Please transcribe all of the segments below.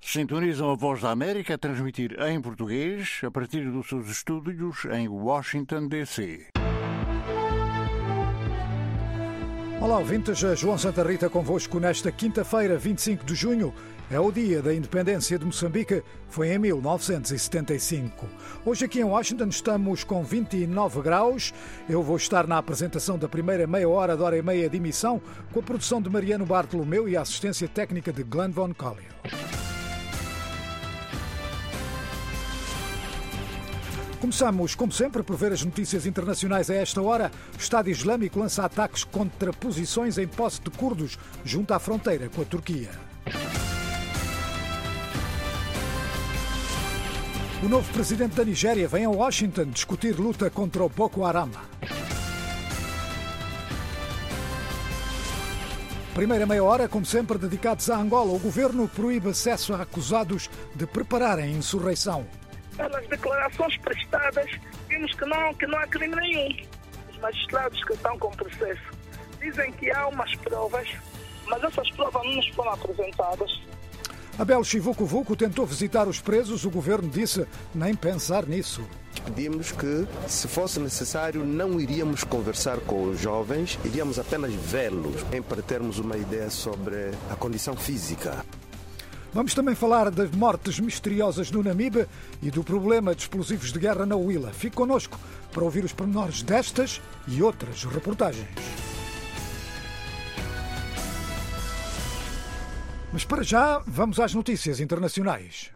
Sintonizam a Voz da América a transmitir em português a partir dos seus estúdios em Washington, D.C. Olá, ouvintes. João Santa Rita convosco nesta quinta-feira, 25 de junho. É o dia da independência de Moçambique. Foi em 1975. Hoje aqui em Washington estamos com 29 graus. Eu vou estar na apresentação da primeira meia hora e meia de emissão, com a produção de Mariano Bartolomeu e a assistência técnica de Glenn Von Collio. Começamos, como sempre, por ver as notícias internacionais a esta hora. O Estado Islâmico lança ataques contra posições em posse de curdos junto à fronteira com a Turquia. O novo presidente da Nigéria vem a Washington discutir luta contra o Boko Haram. Primeira meia hora, como sempre, dedicados a Angola. O governo proíbe acesso a acusados de prepararem insurreição. Pelas declarações prestadas, vimos que não há crime nenhum. Os magistrados que estão com o processo dizem que há umas provas, mas essas provas não nos foram apresentadas. Abel Chivuco tentou visitar os presos. O governo disse nem pensar nisso. Pedimos que, se fosse necessário, não iríamos conversar com os jovens, iríamos apenas vê-los, para termos uma ideia sobre a condição física. Vamos também falar das mortes misteriosas no Namibe e do problema de explosivos de guerra na Huila. Fique connosco para ouvir os pormenores destas e outras reportagens. Mas para já, vamos às notícias internacionais.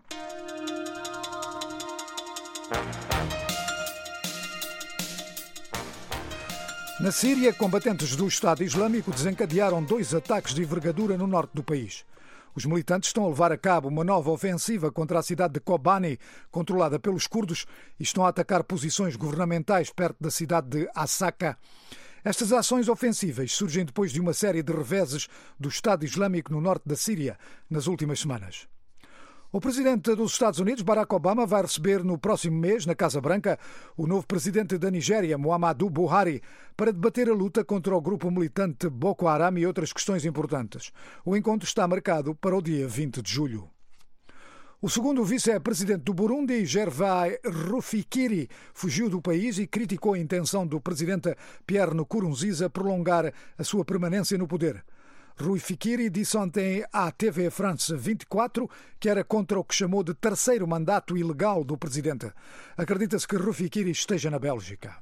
Na Síria, combatentes do Estado Islâmico desencadearam 2 ataques de envergadura no norte do país. Os militantes estão a levar a cabo uma nova ofensiva contra a cidade de Kobani, controlada pelos curdos, e estão a atacar posições governamentais perto da cidade de Asaka. Estas ações ofensivas surgem depois de uma série de reveses do Estado Islâmico no norte da Síria nas últimas semanas. O presidente dos Estados Unidos, Barack Obama, vai receber no próximo mês, na Casa Branca, o novo presidente da Nigéria, Muhammadu Buhari, para debater a luta contra o grupo militante Boko Haram e outras questões importantes. O encontro está marcado para o dia 20 de julho. O segundo vice-presidente do Burundi, Gervais Rufyikiri, fugiu do país e criticou a intenção do presidente Pierre Nkurunziza prolongar a sua permanência no poder. Rufyikiri disse ontem à TV France 24 que era contra o que chamou de terceiro mandato ilegal do presidente. Acredita-se que Rufyikiri esteja na Bélgica.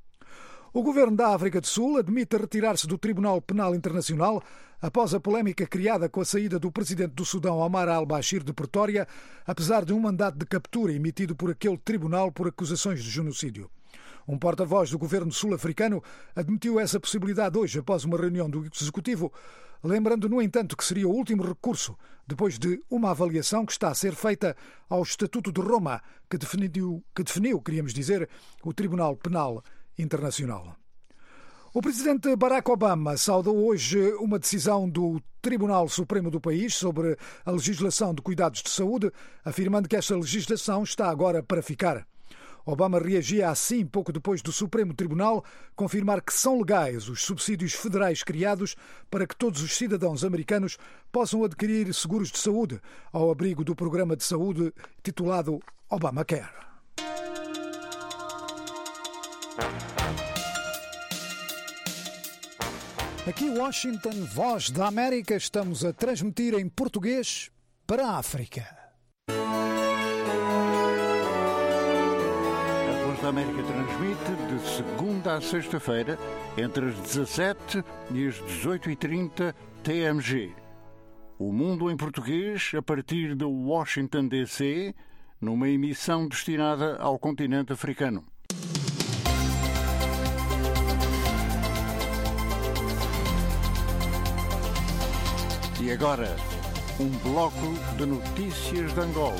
O governo da África do Sul admite retirar-se do Tribunal Penal Internacional após a polémica criada com a saída do presidente do Sudão, Omar al-Bashir, de Pretória, apesar de um mandato de captura emitido por aquele tribunal por acusações de genocídio. Um porta-voz do governo sul-africano admitiu essa possibilidade hoje após uma reunião do Executivo, lembrando, no entanto, que seria o último recurso depois de uma avaliação que está a ser feita ao Estatuto de Roma, que definiu, queríamos dizer, o Tribunal Penal Internacional. O presidente Barack Obama saudou hoje uma decisão do Tribunal Supremo do país sobre a legislação de cuidados de saúde, afirmando que esta legislação está agora para ficar. Obama reagia assim pouco depois do Supremo Tribunal confirmar que são legais os subsídios federais criados para que todos os cidadãos americanos possam adquirir seguros de saúde ao abrigo do programa de saúde titulado Obamacare. Aqui em Washington, Voz da América, estamos a transmitir em português para a África. A América transmite de segunda a sexta-feira, entre as 17 e as 18h30 TMG. O Mundo em Português, a partir de Washington, D.C., numa emissão destinada ao continente africano. E agora, um bloco de notícias de Angola.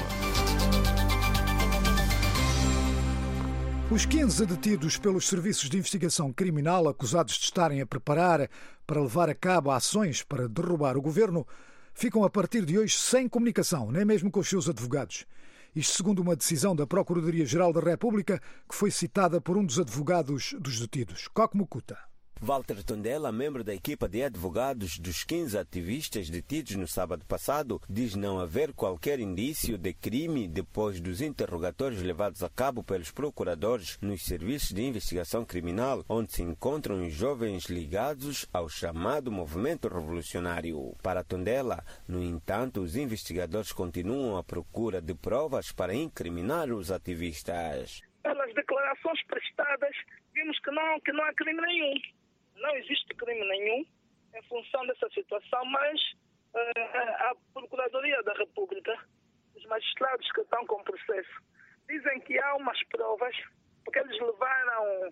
Os 15 detidos pelos serviços de investigação criminal acusados de estarem a preparar para levar a cabo ações para derrubar o governo ficam a partir de hoje sem comunicação, nem mesmo com os seus advogados. Isto segundo uma decisão da Procuradoria-Geral da República que foi citada por um dos advogados dos detidos, Coque Mukuta. Walter Tondela, membro da equipa de advogados dos 15 ativistas detidos no sábado passado, diz não haver qualquer indício de crime depois dos interrogatórios levados a cabo pelos procuradores nos serviços de investigação criminal, onde se encontram os jovens ligados ao chamado movimento revolucionário. Para Tondela, no entanto, os investigadores continuam à procura de provas para incriminar os ativistas. Pelas declarações prestadas, vimos que não há crime nenhum. Não existe crime nenhum em função dessa situação, mas a Procuradoria da República, os magistrados que estão com o processo, dizem que há umas provas, porque eles levaram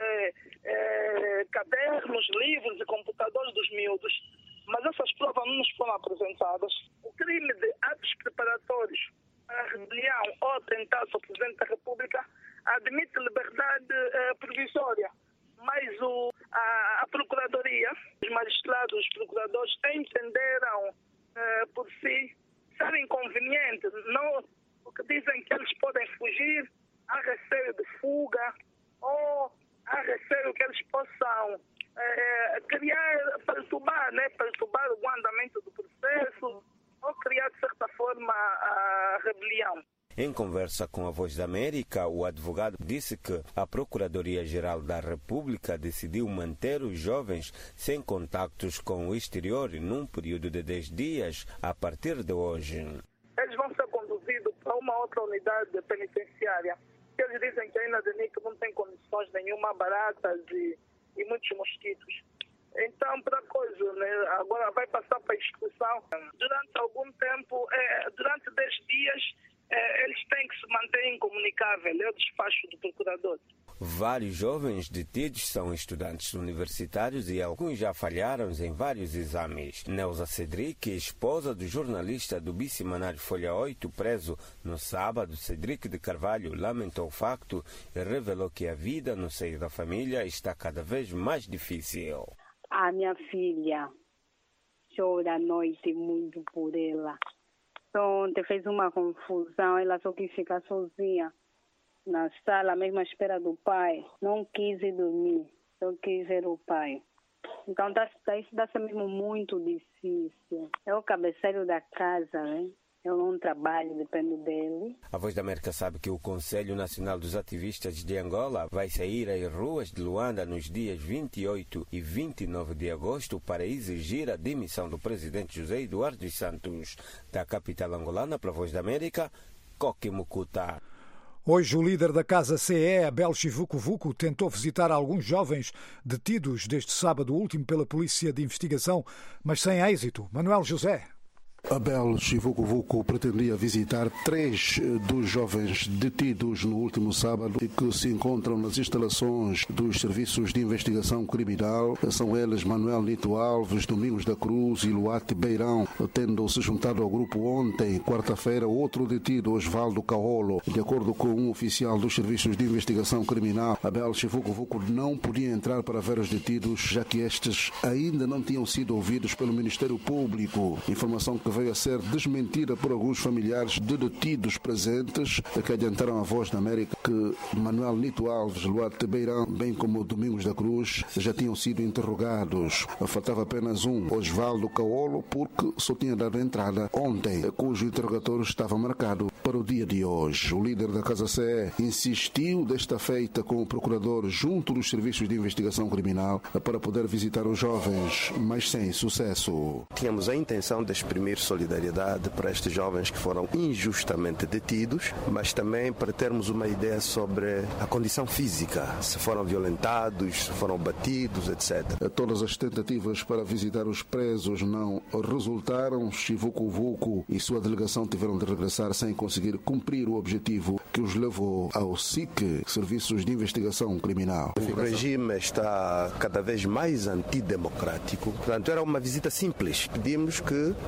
cadernos, livros e computadores dos miúdos, mas essas provas não nos foram apresentadas. O crime de atos preparatórios para rebelião ou atentado ao Presidente da República admite liberdade provisória. Mas a Procuradoria, os magistrados, os procuradores entenderam por si ser inconveniente, não, porque dizem que eles podem fugir, há receio de fuga ou há receio que eles possam perturbar o andamento do processo ou criar de certa forma a rebelião. Em conversa com a Voz da América, o advogado disse que a Procuradoria-Geral da República decidiu manter os jovens sem contactos com o exterior num período de 10 dias a partir de hoje. Eles vão ser conduzidos para uma outra unidade penitenciária. Eles dizem que ainda de Nico não tem condições nenhuma, baratas e muitos mosquitos. Então, para coisa, né? Agora vai passar para a execução. Durante algum tempo, durante 10 dias, eles têm que se manter incomunicáveis, é o despacho do procurador. Vários jovens detidos são estudantes universitários e alguns já falharam em vários exames. Neuza Cedric, esposa do jornalista do bissemanário Folha 8, preso no sábado, Cedric de Carvalho, lamentou o facto e revelou que a vida no seio da família está cada vez mais difícil. A minha filha chora à noite muito por ela. Ontem fez uma confusão, ela só quis ficar sozinha na sala, mesmo à espera do pai. Não quis ir dormir, só quis ver o pai. Então isso está mesmo muito difícil. É o cabeceiro da casa, né? Eu não trabalho, dependo dele. A Voz da América sabe que o Conselho Nacional dos Ativistas de Angola vai sair às ruas de Luanda nos dias 28 e 29 de agosto para exigir a demissão do presidente José Eduardo dos Santos. Da capital angolana para a Voz da América, Coque Mucuta. Hoje, o líder da Casa CE, Abel Chivucovuco, tentou visitar alguns jovens detidos desde sábado último pela Polícia de Investigação, mas sem êxito. Manuel José. Abel Chivucovuco pretendia visitar 3 dos jovens detidos no último sábado e que se encontram nas instalações dos Serviços de Investigação Criminal. São eles Manuel Nito Alves, Domingos da Cruz e Luate Beirão, tendo se juntado ao grupo ontem, quarta-feira, outro detido, Osvaldo Caolo. De acordo com um oficial dos Serviços de Investigação Criminal, Abel Chivucovuco não podia entrar para ver os detidos, já que estes ainda não tinham sido ouvidos pelo Ministério Público. Informação que veio a ser desmentida por alguns familiares de detidos presentes, que adiantaram a Voz da América que Manuel Nito Alves, Luate Beirão, bem como Domingos da Cruz, já tinham sido interrogados. Faltava apenas um, Osvaldo Caolo, porque só tinha dado entrada ontem, cujo interrogatório estava marcado para o dia de hoje. O líder da Casa CE insistiu desta feita com o procurador junto dos Serviços de Investigação Criminal para poder visitar os jovens, mas sem sucesso. Tínhamos a intenção de exprimir solidariedade para estes jovens que foram injustamente detidos, mas também para termos uma ideia sobre a condição física, se foram violentados, se foram batidos, etc. Todas as tentativas para visitar os presos não resultaram. Chivucovuco e sua delegação tiveram de regressar sem conseguir cumprir o objetivo que os levou ao SIC, Serviços de Investigação Criminal. O regime está cada vez mais antidemocrático. Portanto, era uma visita simples. Pedimos que, se fosse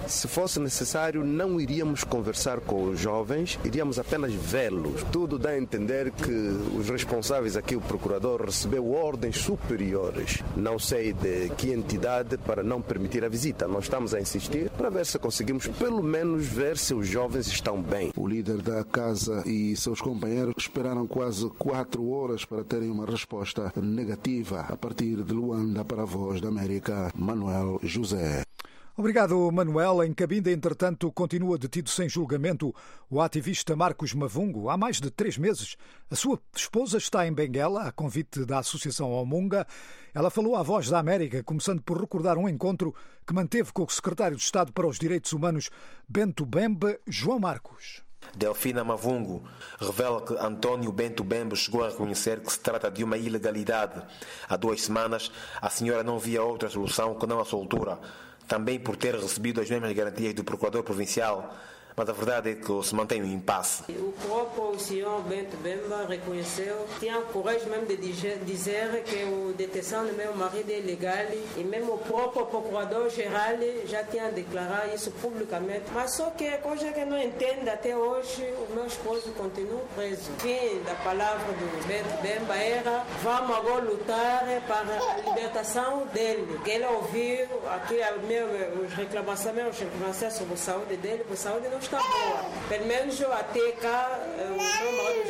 fosse necessário, não iríamos conversar com os jovens, iríamos apenas vê-los. Tudo dá a entender que os responsáveis aqui, o procurador, recebeu ordens superiores, não sei de que entidade, para não permitir a visita. Nós estamos a insistir para ver se conseguimos pelo menos ver se os jovens estão bem. O líder da casa e seus companheiros esperaram quase 4 horas para terem uma resposta negativa a partir de Luanda. Para a Voz da América, Manuel José. Obrigado, Manuel. Em Cabinda, entretanto, continua detido sem julgamento o ativista Marcos Mavungo há mais de 3 meses. A sua esposa está em Benguela, a convite da Associação Omunga. Ela falou à Voz da América, começando por recordar um encontro que manteve com o secretário de Estado para os Direitos Humanos, Bento Bembe, João Marcos. Delfina Mavungo revela que António Bento Bembe chegou a reconhecer que se trata de uma ilegalidade. Há 2 semanas, a senhora não via outra solução que não a soltura, também por ter recebido as mesmas garantias do procurador provincial. Mas a verdade é que se mantém um impasse. O próprio senhor Bento Bemba reconheceu, tinha coragem mesmo de dizer que a detenção do meu marido é ilegal, e mesmo o próprio procurador-geral já tinha declarado isso publicamente. Mas só que a coisa que não entende até hoje, o meu esposo continua preso. O fim da palavra do Bento Bemba era: vamos agora lutar para a libertação dele. Que ele ouviu aqui as reclamações sobre a saúde dele, porque a saúde não está boa. Pelo menos até cá, o meu marido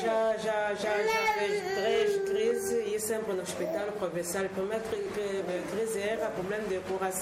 já fez 3 crises e sempre no hospital provincial. A primeira crise era problema de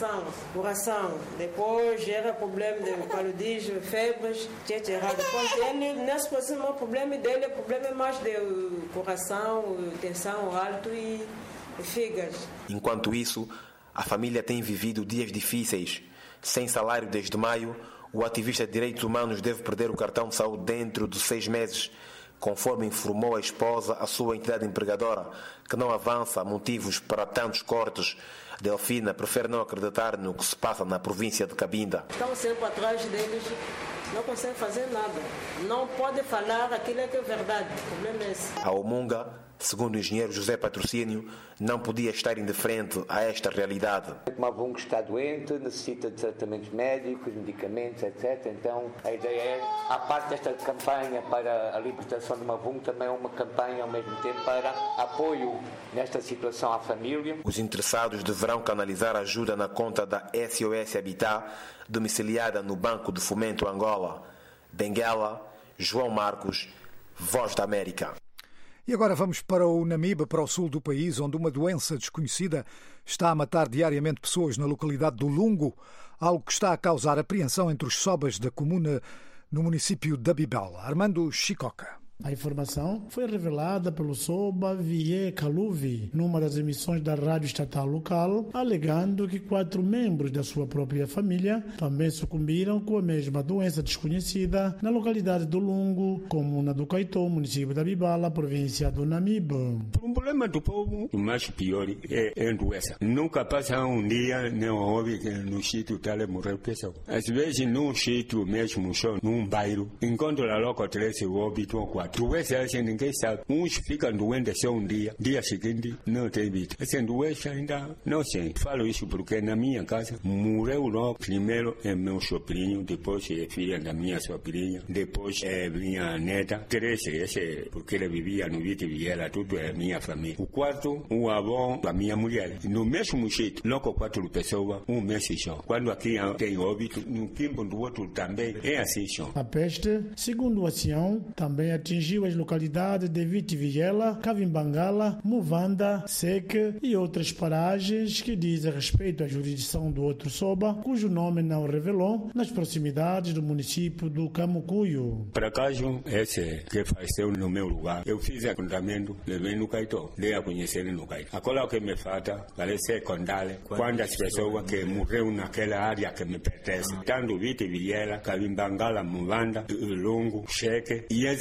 coração. Depois era problema de paludismo, febres, etc. Depois dele, nesse próximo problema dele, o problema é mais de coração, tensão alto e fígado. Enquanto isso, a família tem vivido dias difíceis. Sem salário desde maio, o ativista de direitos humanos deve perder o cartão de saúde dentro de 6 meses, conforme informou a esposa à sua entidade empregadora, que não avança motivos para tantos cortes. Delfina prefere não acreditar no que se passa na província de Cabinda. Estamos sempre atrás deles, não conseguem fazer nada. Não pode falar aquilo que é verdade. O problema é esse. A Omunga, segundo o engenheiro José Patrocínio, não podia estar indiferente a esta realidade. O Mavungo está doente, necessita de tratamentos médicos, medicamentos, etc. Então, a ideia é, à parte desta campanha para a libertação do Mavungo, também é uma campanha, ao mesmo tempo, para apoio nesta situação à família. Os interessados deverão canalizar ajuda na conta da SOS Habitat, domiciliada no Banco de Fomento Angola. Benguela, João Marcos, Voz da América. E agora vamos para o Namibe, para o sul do país, onde uma doença desconhecida está a matar diariamente pessoas na localidade do Lungo, algo que está a causar apreensão entre os sobas da comuna no município da Bibela. Armando Chicoca. A informação foi revelada pelo Soba Vie Kaluvi numa das emissões da rádio estatal local, alegando que 4 membros da sua própria família também sucumbiram com a mesma doença desconhecida na localidade do Lungo, comuna do Caetó, município da Bibala, província do Namibe. O problema do povo, o mais pior, é a doença. Nunca passa um dia, não houve que no sítio tal morreu pessoa. Às vezes, num sítio mesmo, só num bairro, enquanto lá logo 13 óbitos, 4. Doença assim, ninguém sabe. Uns ficam doentes só um dia seguinte não tem vida. Essa doença ainda não sei. Falo isso porque na minha casa morreu logo. Primeiro é meu sobrinho, depois é filha da minha sobrinha, depois é minha neta. 13, esse porque ela vivia no Vite Viela, tudo é minha família. O quarto, o avô da minha mulher. No mesmo jeito, logo 4 pessoas, um mês só. Quando aqui tem óbito, no tempo do outro também é assim só. A peste, segundo o ancião, também atingiu as localidades de Vite Viela, Cavimbangala, Muvanda, Seque e outras paragens que dizem respeito à jurisdição do outro Soba, cujo nome não revelou, nas proximidades do município do Camucuio. Por acaso, esse que faleceu no meu lugar, eu fiz acontamento, levei no Caetó, dei a conhecer no Caetó. Agora o que me falta, parece contar quantas pessoas que morreram naquela área que me pertence, tanto Vite Viela, Cavimbangala, Muvanda, Lungo, Seque, e esses bairros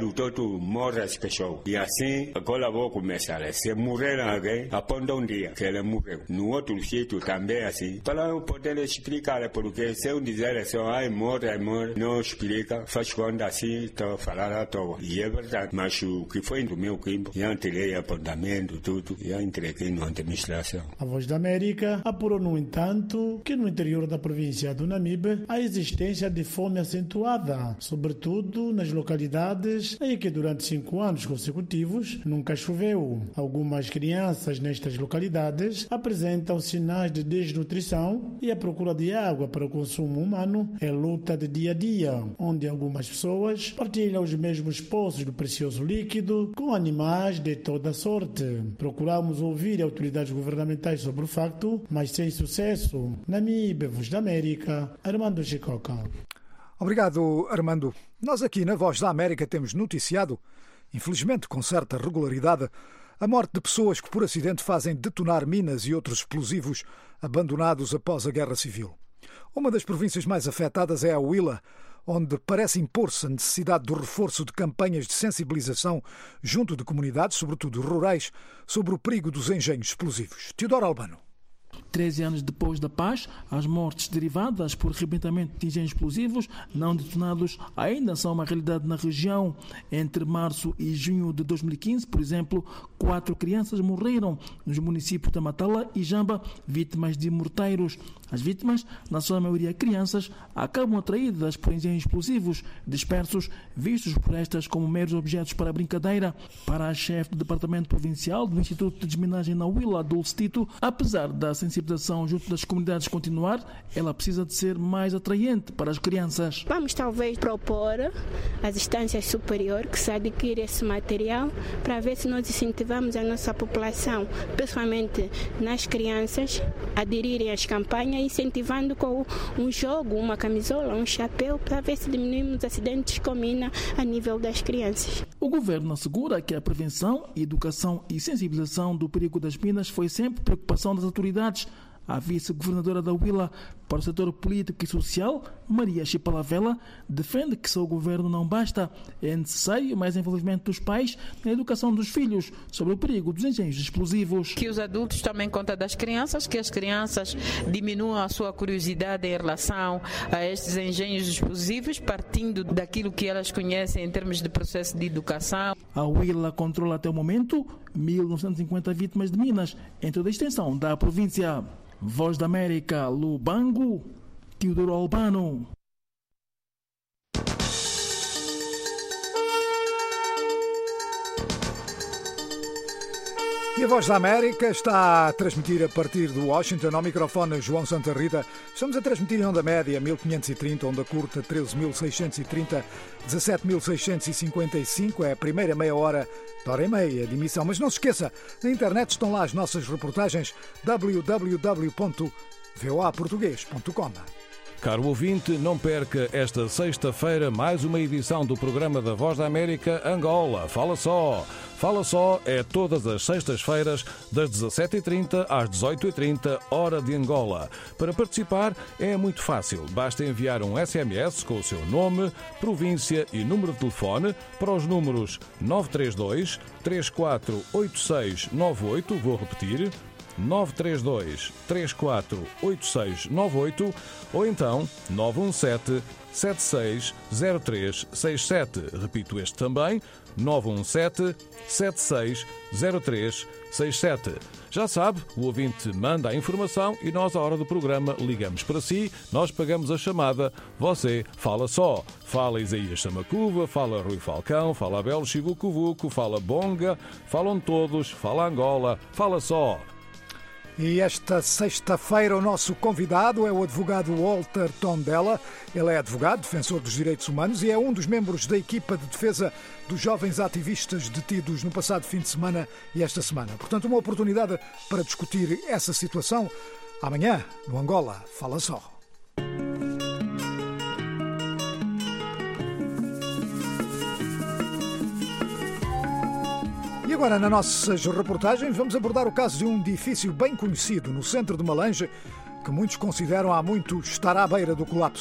bairro todo morre as pessoas. E assim, agora vou começar. Se morrer alguém, aponta um dia que ele morreu. No outro sítio também assim. Para eu poder explicar, porque se eu dizer assim, morre, não explica, faz conta assim, estou falando à toa. E é verdade. Mas o que foi do meu campo, já tirei apontamento, tudo, já entreguei na administração. A Voz da América apurou, no entanto, que no interior da província do Namibe há existência de fome acentuada, sobretudo nas localidades em que durante 5 anos consecutivos nunca choveu. Algumas crianças nestas localidades apresentam sinais de desnutrição e a procura de água para o consumo humano é luta de dia a dia, onde algumas pessoas partilham os mesmos poços do precioso líquido com animais de toda a sorte. Procuramos ouvir autoridades governamentais sobre o facto, mas sem sucesso. Namibe, Voz da América, Armando Chicoca. Obrigado, Armando. Nós aqui na Voz da América temos noticiado, infelizmente com certa regularidade, a morte de pessoas que por acidente fazem detonar minas e outros explosivos abandonados após a Guerra Civil. Uma das províncias mais afetadas é a Huila, onde parece impor-se a necessidade do reforço de campanhas de sensibilização junto de comunidades, sobretudo rurais, sobre o perigo dos engenhos explosivos. Teodoro Albano. 13 anos depois da paz, as mortes derivadas por arrebentamento de engenhos explosivos não detonados ainda são uma realidade na região. Entre março e junho de 2015, por exemplo, 4 crianças morreram nos municípios de Matala e Jamba, vítimas de morteiros. As vítimas, na sua maioria crianças, acabam atraídas por engenhos explosivos dispersos, vistos por estas como meros objetos para brincadeira. Para a chefe do Departamento Provincial do Instituto de Desminagem na Huila, Dulce Tito, apesar da sensibilização junto das comunidades continuar, ela precisa de ser mais atraente para as crianças. Vamos talvez propor às instâncias superiores que se adquire esse material para ver se nós incentivamos a nossa população, principalmente nas crianças, a aderirem às campanhas, incentivando com um jogo, uma camisola, um chapéu, para ver se diminuímos acidentes com mina a nível das crianças. O governo assegura que a prevenção, educação e sensibilização do perigo das minas foi sempre preocupação das autoridades. A vice-governadora da Huila para o setor político e social, Maria Chipalavela, defende que só o governo não basta. É necessário mais envolvimento dos pais na educação dos filhos sobre o perigo dos engenhos explosivos. Que os adultos tomem conta das crianças, que as crianças diminuam a sua curiosidade em relação a estes engenhos explosivos, partindo daquilo que elas conhecem em termos de processo de educação. A Huila controla até o momento 1.950 vítimas de minas em toda a extensão da província. Voz da América, Lubango, Teodoro Albano. E a Voz da América está a transmitir a partir de Washington, ao microfone João Santa Rita. Estamos a transmitir em onda média 1530, onda curta 13.630, 17.655. É a primeira meia hora, hora e meia de emissão. Mas não se esqueça, na internet estão lá as nossas reportagens, www.voaportugues.com. Caro ouvinte, não perca esta sexta-feira mais uma edição do programa da Voz da América Angola. Fala Só! Fala Só é todas as sextas-feiras, das 17h30 às 18h30, hora de Angola. Para participar é muito fácil. Basta enviar um SMS com o seu nome, província e número de telefone para os números 932 348698, vou repetir, 932 348698 ou então 917 760367. Repito este também, 917 760367. Já sabe, o ouvinte manda a informação e nós, à hora do programa, ligamos para si, nós pagamos a chamada, você fala só. Fala Isaías Samacuva, fala Rui Falcão, fala Abel Chivucuvuco, fala Bonga, falam todos, fala Angola, fala só. E esta sexta-feira o nosso convidado é o advogado Walter Tondela. Ele é advogado, defensor dos direitos humanos e é um dos membros da equipa de defesa dos jovens ativistas detidos no passado fim de semana e esta semana. Portanto, uma oportunidade para discutir essa situação. Amanhã, no Angola, Fala Só. E agora, nas nossas reportagens, vamos abordar o caso de um edifício bem conhecido no centro de Malange, que muitos consideram há muito estar à beira do colapso.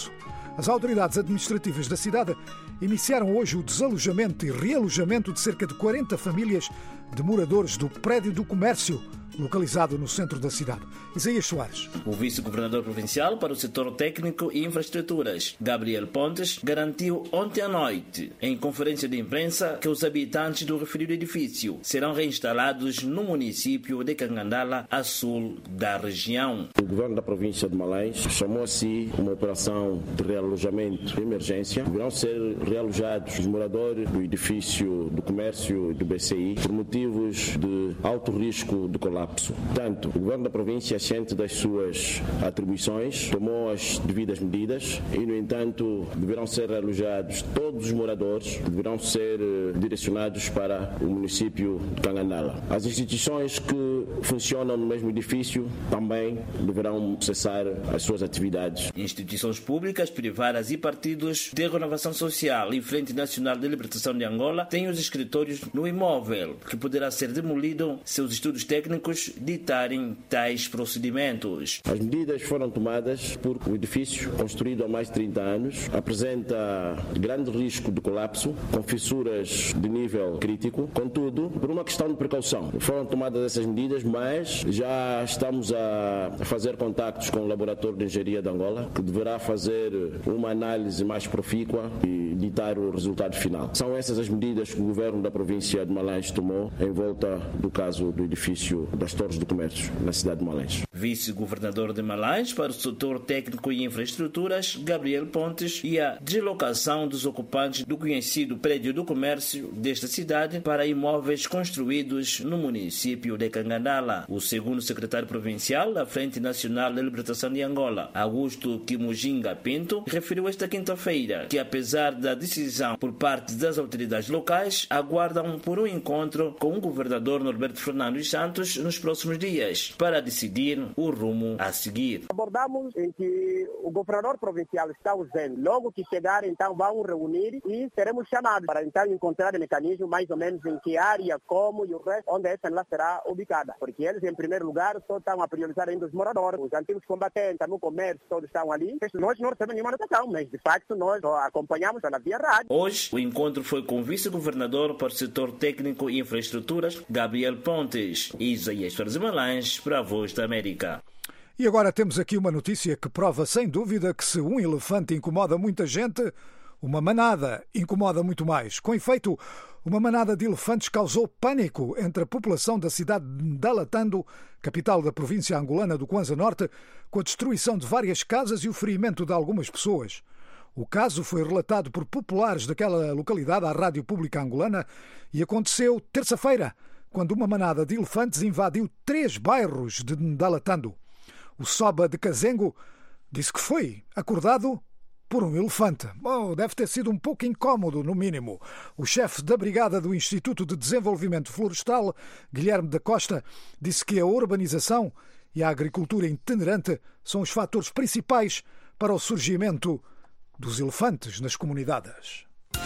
As autoridades administrativas da cidade iniciaram hoje o desalojamento e realojamento de cerca de 40 famílias de moradores do prédio do comércio, localizado no centro da cidade. Isaías Soares. O vice-governador provincial para o setor técnico e infraestruturas, Gabriel Pontes, garantiu ontem à noite, em conferência de imprensa, que os habitantes do referido edifício serão reinstalados no município de Cangandala, a sul da região. O governo da província de Malães chamou a si uma operação de realojamento de emergência. Deverão ser realojados os moradores do edifício do comércio e do BCI por motivos de alto risco de colapso. Portanto, o governo da província, ciente das suas atribuições, tomou as devidas medidas e, no entanto, deverão ser realojados todos os moradores que deverão ser direcionados para o município de Cangandala. As instituições que funcionam no mesmo edifício também deverão cessar as suas atividades. Instituições públicas, privadas e partidos de renovação social e Frente Nacional de Libertação de Angola têm os escritórios no imóvel, que poderá ser demolido se os estudos técnicos ditarem tais procedimentos. As medidas foram tomadas porque o edifício, construído há mais de 30 anos, apresenta grande risco de colapso, com fissuras de nível crítico. Contudo, por uma questão de precaução, foram tomadas essas medidas, mas já estamos a fazer contactos com o Laboratório de Engenharia de Angola, que deverá fazer uma análise mais profícua e ditar o resultado final. São essas as medidas que o governo da província de Malães tomou em volta do caso do edifício das Torres do Comércio, na cidade de Malães. Vice-governador de Malães para o setor técnico e infraestruturas, Gabriel Pontes, e a deslocação dos ocupantes do conhecido prédio do comércio desta cidade para imóveis construídos no município de Cangandala. O segundo secretário provincial da Frente Nacional de Libertação de Angola, Augusto Kimujinga Pinto, referiu esta quinta-feira que, apesar da decisão por parte das autoridades locais, aguardam por um encontro com o governador Norberto Fernandes Santos nos próximos dias para decidir o rumo a seguir. Abordamos em que o governador provincial está ausente. Logo que chegar, então, vão reunir e seremos chamados para então encontrar o mecanismo mais ou menos em que área, como e o resto, onde essa lá será ubicada. Porque eles, em primeiro lugar, só estão a priorizar ainda os moradores, os antigos combatentes, no comércio, todos estão ali. Nós não recebemos nenhuma notação, mas de facto nós acompanhamos pela via rádio. Hoje, o encontro foi com o vice-governador para o setor técnico e infraestruturas, Gabriel Pontes. Isaías Soares Malães, para a Voz da América. E agora temos aqui uma notícia que prova sem dúvida que se um elefante incomoda muita gente, uma manada incomoda muito mais. Com efeito, uma manada de elefantes causou pânico entre a população da cidade de Ndalatando, capital da província angolana do Kwanza Norte, com a destruição de várias casas e o ferimento de algumas pessoas. O caso foi relatado por populares daquela localidade à Rádio Pública Angolana e aconteceu terça-feira, quando uma manada de elefantes invadiu 3 bairros de Ndalatando. O Soba de Kazengo disse que foi acordado por um elefante. Deve ter sido um pouco incómodo, no mínimo. O chefe da Brigada do Instituto de Desenvolvimento Florestal, Guilherme da Costa, disse que a urbanização e a agricultura itinerante são os fatores principais para o surgimento dos elefantes nas comunidades.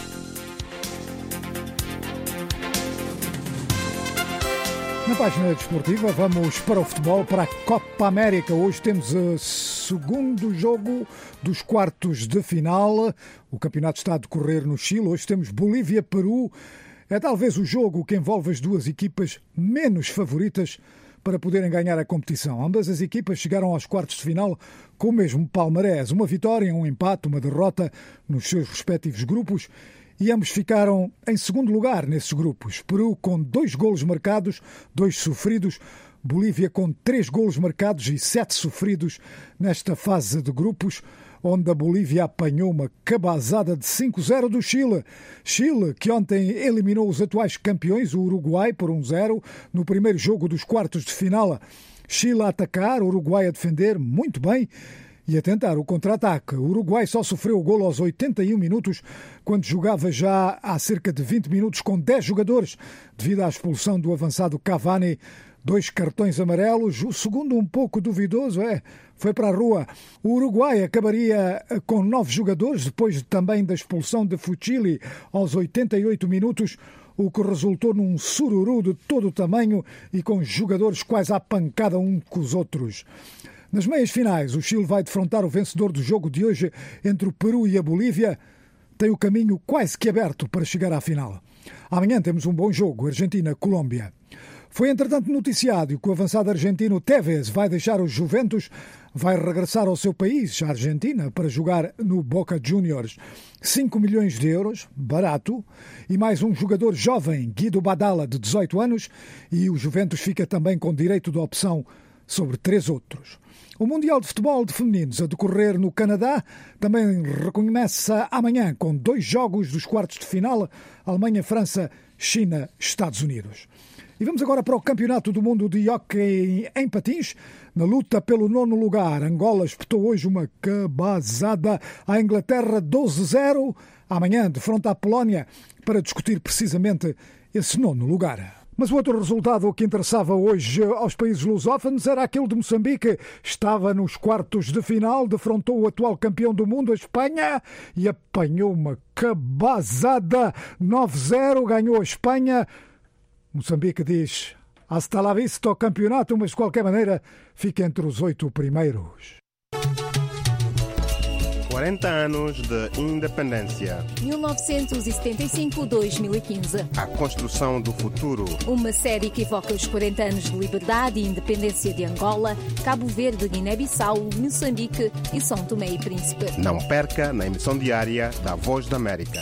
Na página desportiva vamos para o futebol, para a Copa América. Hoje temos o segundo jogo dos quartos de final. O campeonato está a decorrer no Chile. Hoje temos Bolívia-Peru. É talvez o jogo que envolve as duas equipas menos favoritas para poderem ganhar a competição. Ambas as equipas chegaram aos quartos de final com o mesmo palmarés. Uma vitória, um empate, uma derrota nos seus respectivos grupos. E ambos ficaram em segundo lugar nesses grupos. Peru com 2 golos marcados, 2 sofridos. Bolívia com 3 golos marcados e 7 sofridos nesta fase de grupos, onde a Bolívia apanhou uma cabazada de 5-0 do Chile. Chile, que ontem eliminou os atuais campeões, o Uruguai, por 1-0, no primeiro jogo dos quartos de final. Chile a atacar, o Uruguai a defender muito bem e a tentar o contra-ataque. O Uruguai só sofreu o golo aos 81 minutos, quando jogava já há cerca de 20 minutos com 10 jogadores, devido à expulsão do avançado Cavani. 2 cartões amarelos, o segundo um pouco duvidoso, foi para a rua. O Uruguai acabaria com 9 jogadores, depois também da expulsão de Fucili aos 88 minutos, o que resultou num sururu de todo o tamanho e com jogadores quase à pancada uns com os outros. Nas meias finais, o Chile vai defrontar o vencedor do jogo de hoje entre o Peru e a Bolívia. Tem o caminho quase que aberto para chegar à final. Amanhã temos um bom jogo, Argentina-Colômbia. Foi, entretanto, noticiado que o avançado argentino Tevez vai deixar os Juventus, vai regressar ao seu país, a Argentina, para jogar no Boca Juniors. 5 milhões de euros, barato, e mais um jogador jovem, Guido Badala, de 18 anos, e o Juventus fica também com direito de opção sobre 3 outros. O Mundial de Futebol de Femininos a decorrer no Canadá também recomeça amanhã com 2 jogos dos quartos de final, Alemanha-França, China-Estados Unidos. E vamos agora para o Campeonato do Mundo de Hóquei em Patins. Na luta pelo 9º lugar, Angola espetou hoje uma cabazada à Inglaterra 12-0. Amanhã defronta a Polónia para discutir precisamente esse 9º lugar. Mas o outro resultado que interessava hoje aos países lusófonos era aquele de Moçambique. Estava nos quartos de final, defrontou o atual campeão do mundo, a Espanha, e apanhou uma cabazada 9-0, ganhou a Espanha. Moçambique diz hasta la vista ao campeonato, mas de qualquer maneira fica entre os 8 primeiros. 40 anos de independência. 1975-2015. A construção do futuro. Uma série que evoca os 40 anos de liberdade e independência de Angola, Cabo Verde, Guiné-Bissau, Moçambique e São Tomé e Príncipe. Não perca na emissão diária da Voz da América.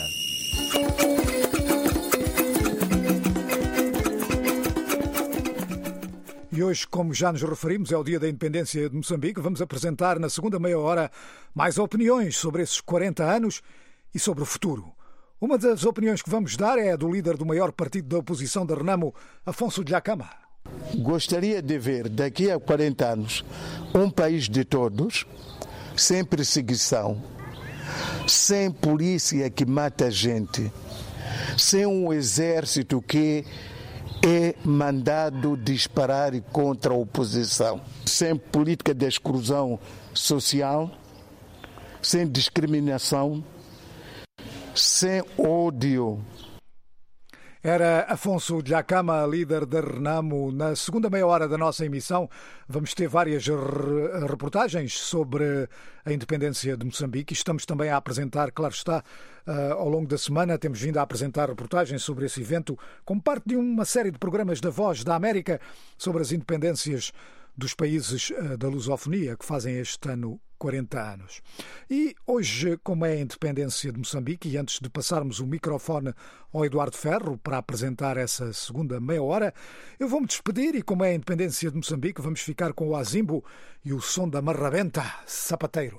E hoje, como já nos referimos, é o dia da independência de Moçambique. Vamos apresentar na segunda meia hora mais opiniões sobre esses 40 anos e sobre o futuro. Uma das opiniões que vamos dar é a do líder do maior partido da oposição da Renamo, Afonso Dhlakama. Gostaria de ver daqui a 40 anos um país de todos, sem perseguição, sem polícia que mata gente, sem um exército que é mandado disparar contra a oposição, sem política de exclusão social, sem discriminação, sem ódio. Era Afonso Dhlakama, líder da Renamo. Na segunda meia hora da nossa emissão vamos ter várias reportagens sobre a independência de Moçambique. Estamos também a apresentar, claro está, ao longo da semana temos vindo a apresentar reportagens sobre esse evento como parte de uma série de programas da Voz da América sobre as independências dos países da lusofonia que fazem este ano 40 anos. E hoje, como é a independência de Moçambique, e antes de passarmos o microfone ao Eduardo Ferro para apresentar essa segunda meia hora, eu vou-me despedir e como é a independência de Moçambique, vamos ficar com o Azimbo e o som da marrabenta, Sapateiro.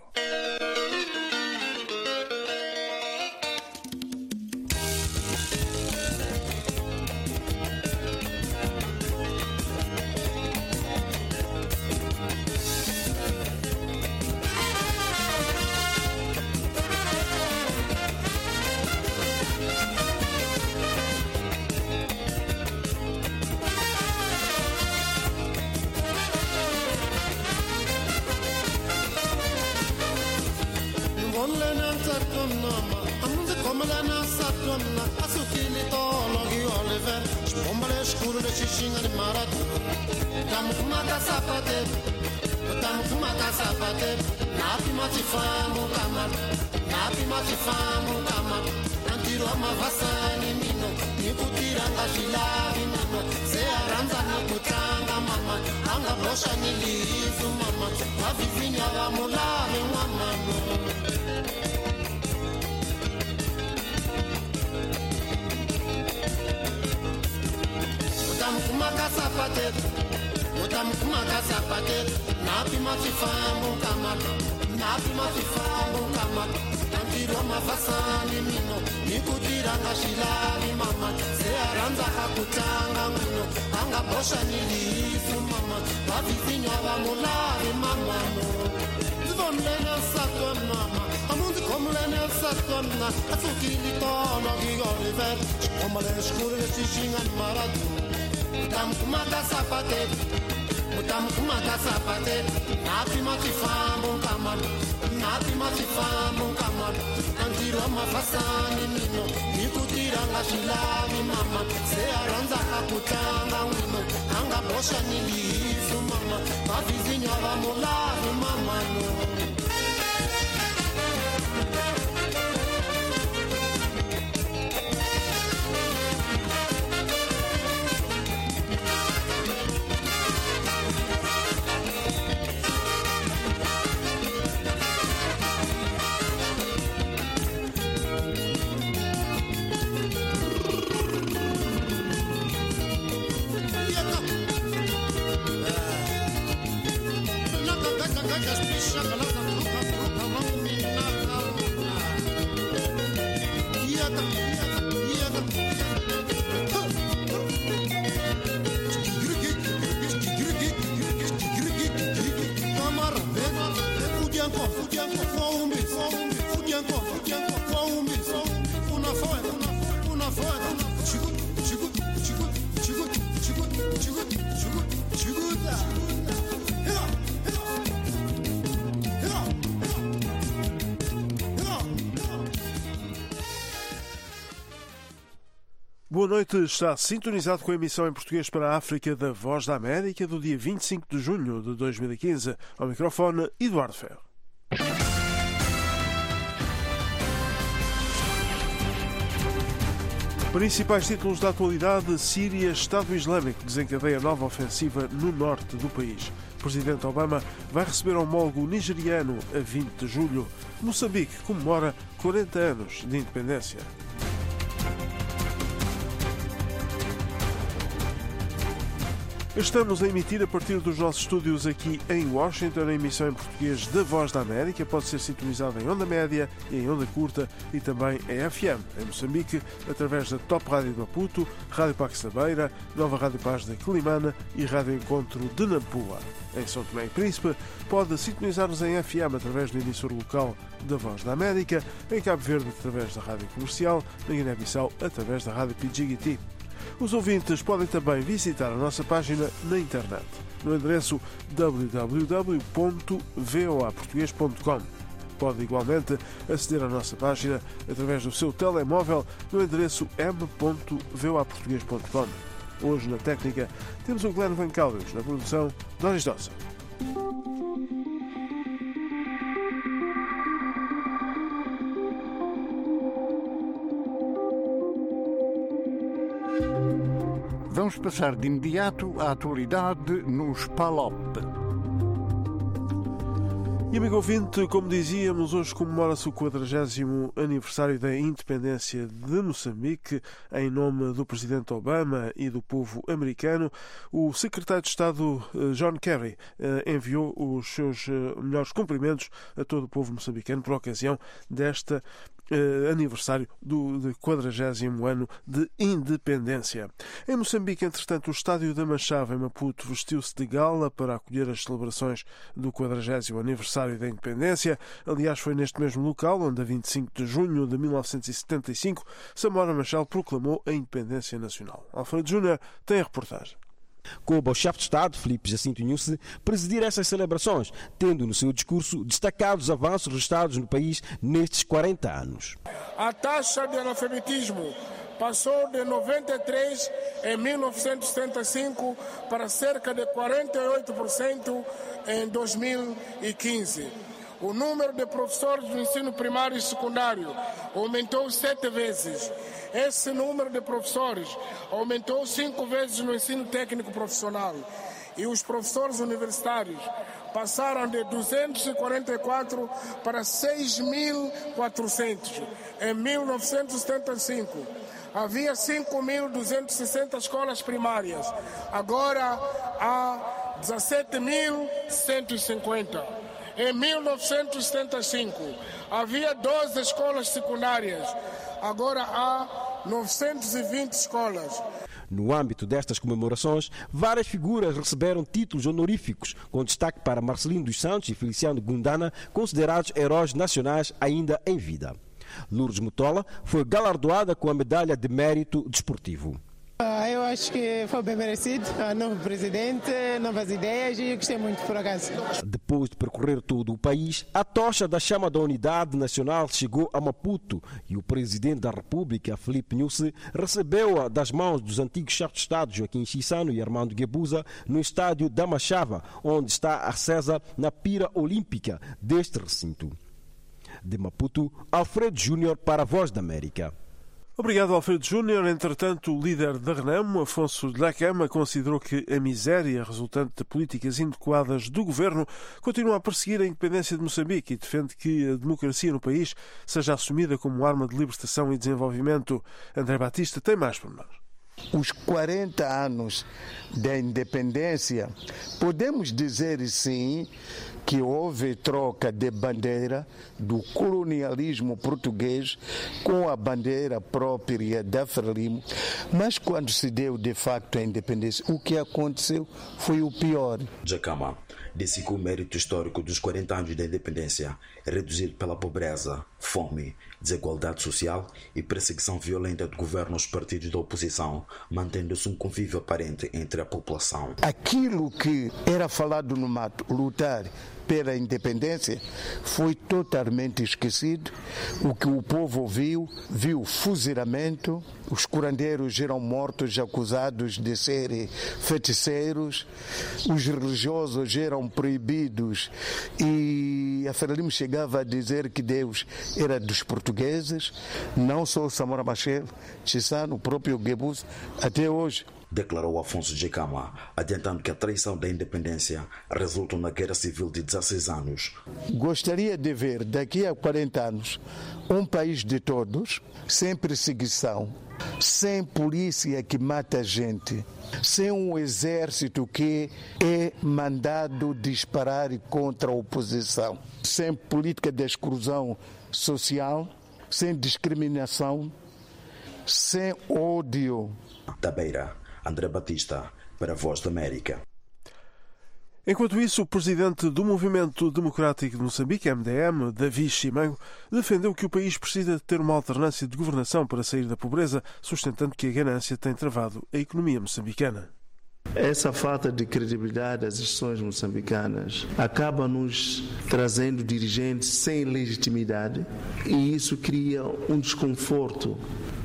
Mafasani mino, nikutira ngashilami Boa noite, está sintonizado com a emissão em português para a África da Voz da América do dia 25 de junho de 2015. Ao microfone, Eduardo Ferro. Principais títulos da atualidade: Síria, Estado Islâmico desencadeia nova ofensiva no norte do país. Presidente Obama vai receber homólogo nigeriano a 20 de julho. Moçambique comemora 40 anos de independência. Estamos a emitir a partir dos nossos estúdios aqui em Washington, a emissão em português da Voz da América. Pode ser sintonizada em onda média e em onda curta e também em FM, em Moçambique, através da Top Rádio de Maputo, Rádio Pax da Beira, Nova Rádio Paz de Quilimana e Rádio Encontro de Nampula. Em São Tomé e Príncipe, pode sintonizar-nos em FM através do emissor local da Voz da América, em Cabo Verde através da Rádio Comercial, na Guiné-Bissau através da Rádio Pidjigiti. Os ouvintes podem também visitar a nossa página na internet, no endereço www.voaportugues.com. Pode igualmente aceder à nossa página através do seu telemóvel no endereço m.voaportugues.com. Hoje, na técnica, temos o Glenn Van Caldeus, na produção, Doris Dossa. Vamos passar de imediato à atualidade nos PALOP. E amigo ouvinte, como dizíamos, hoje comemora-se o 40º aniversário da independência de Moçambique. Em nome do Presidente Obama e do povo americano, o Secretário de Estado John Kerry enviou os seus melhores cumprimentos a todo o povo moçambicano por ocasião desta aniversário do 40º ano de independência. Em Moçambique, entretanto, o estádio da Machava, em Maputo, vestiu-se de gala para acolher as celebrações do 40º aniversário da independência. Aliás, foi neste mesmo local onde, a 25 de junho de 1975, Samora Machel proclamou a independência nacional. Alfredo Júnior tem a reportagem. Coube ao chefe de Estado, Filipe Jacinto Nyusi, presidir essas celebrações, tendo no seu discurso destacado os avanços registrados no país nestes 40 anos. A taxa de analfabetismo passou de 93 em 1975 para cerca de 48% em 2015. O número de professores do ensino primário e secundário aumentou 7 vezes. Esse número de professores aumentou 5 vezes no ensino técnico profissional. E os professores universitários passaram de 244 para 6.400. Em 1975, havia 5.260 escolas primárias. Agora há 17.150. Em 1975, havia 12 escolas secundárias. Agora há 920 escolas. No âmbito destas comemorações, várias figuras receberam títulos honoríficos, com destaque para Marcelino dos Santos e Feliciano Gundana, considerados heróis nacionais ainda em vida. Lourdes Mutola foi galardoada com a medalha de mérito desportivo. Eu acho que foi bem merecido. Novo presidente, novas ideias e eu gostei muito, por acaso. Depois de percorrer todo o país, a tocha da chama da Unidade Nacional chegou a Maputo e o presidente da República, Filipe Nyusi, recebeu-a das mãos dos antigos chefes de Estado, Joaquim Chissano e Armando Guebuza, no estádio da Machava, onde está acesa na pira olímpica deste recinto. De Maputo, Alfredo Júnior para a Voz da América. Obrigado, Alfredo Júnior. Entretanto, o líder da RENAMO, Afonso Dhlakama, considerou que a miséria resultante de políticas inadequadas do governo continua a perseguir a independência de Moçambique e defende que a democracia no país seja assumida como arma de libertação e desenvolvimento. André Batista tem mais por nós. Os 40 anos da independência, podemos dizer sim que houve troca de bandeira do colonialismo português com a bandeira própria da Frelimo, mas quando se deu de facto a independência, o que aconteceu foi o pior. Dhlakama disse que o mérito histórico dos 40 anos da independência é reduzido pela pobreza, fome, desigualdade social e perseguição violenta do governo aos partidos da oposição, mantendo-se um convívio aparente entre a população. Aquilo que era falado no mato, lutar pela independência, foi totalmente esquecido. O que o povo viu fuzilamento, os curandeiros eram mortos acusados de serem feiticeiros, os religiosos eram proibidos e a Frelimo chegava a dizer que Deus era dos portugueses, não só Samora Machel, Chissano, o próprio Guebuza, até hoje. Declarou Afonso Dhlakama, adiantando que a traição da independência resultou na guerra civil de 16 anos. Gostaria de ver, daqui a 40 anos, um país de todos, sem perseguição, sem polícia que mata gente, sem um exército que é mandado disparar contra a oposição, sem política de exclusão social, sem discriminação, sem ódio. Da Beira, André Batista, para a Voz da América. Enquanto isso, o presidente do Movimento Democrático de Moçambique, MDM, Davi Chimango, defendeu que o país precisa de ter uma alternância de governação para sair da pobreza, sustentando que a ganância tem travado a economia moçambicana. Essa falta de credibilidade das instituições moçambicanas acaba nos trazendo dirigentes sem legitimidade e isso cria um desconforto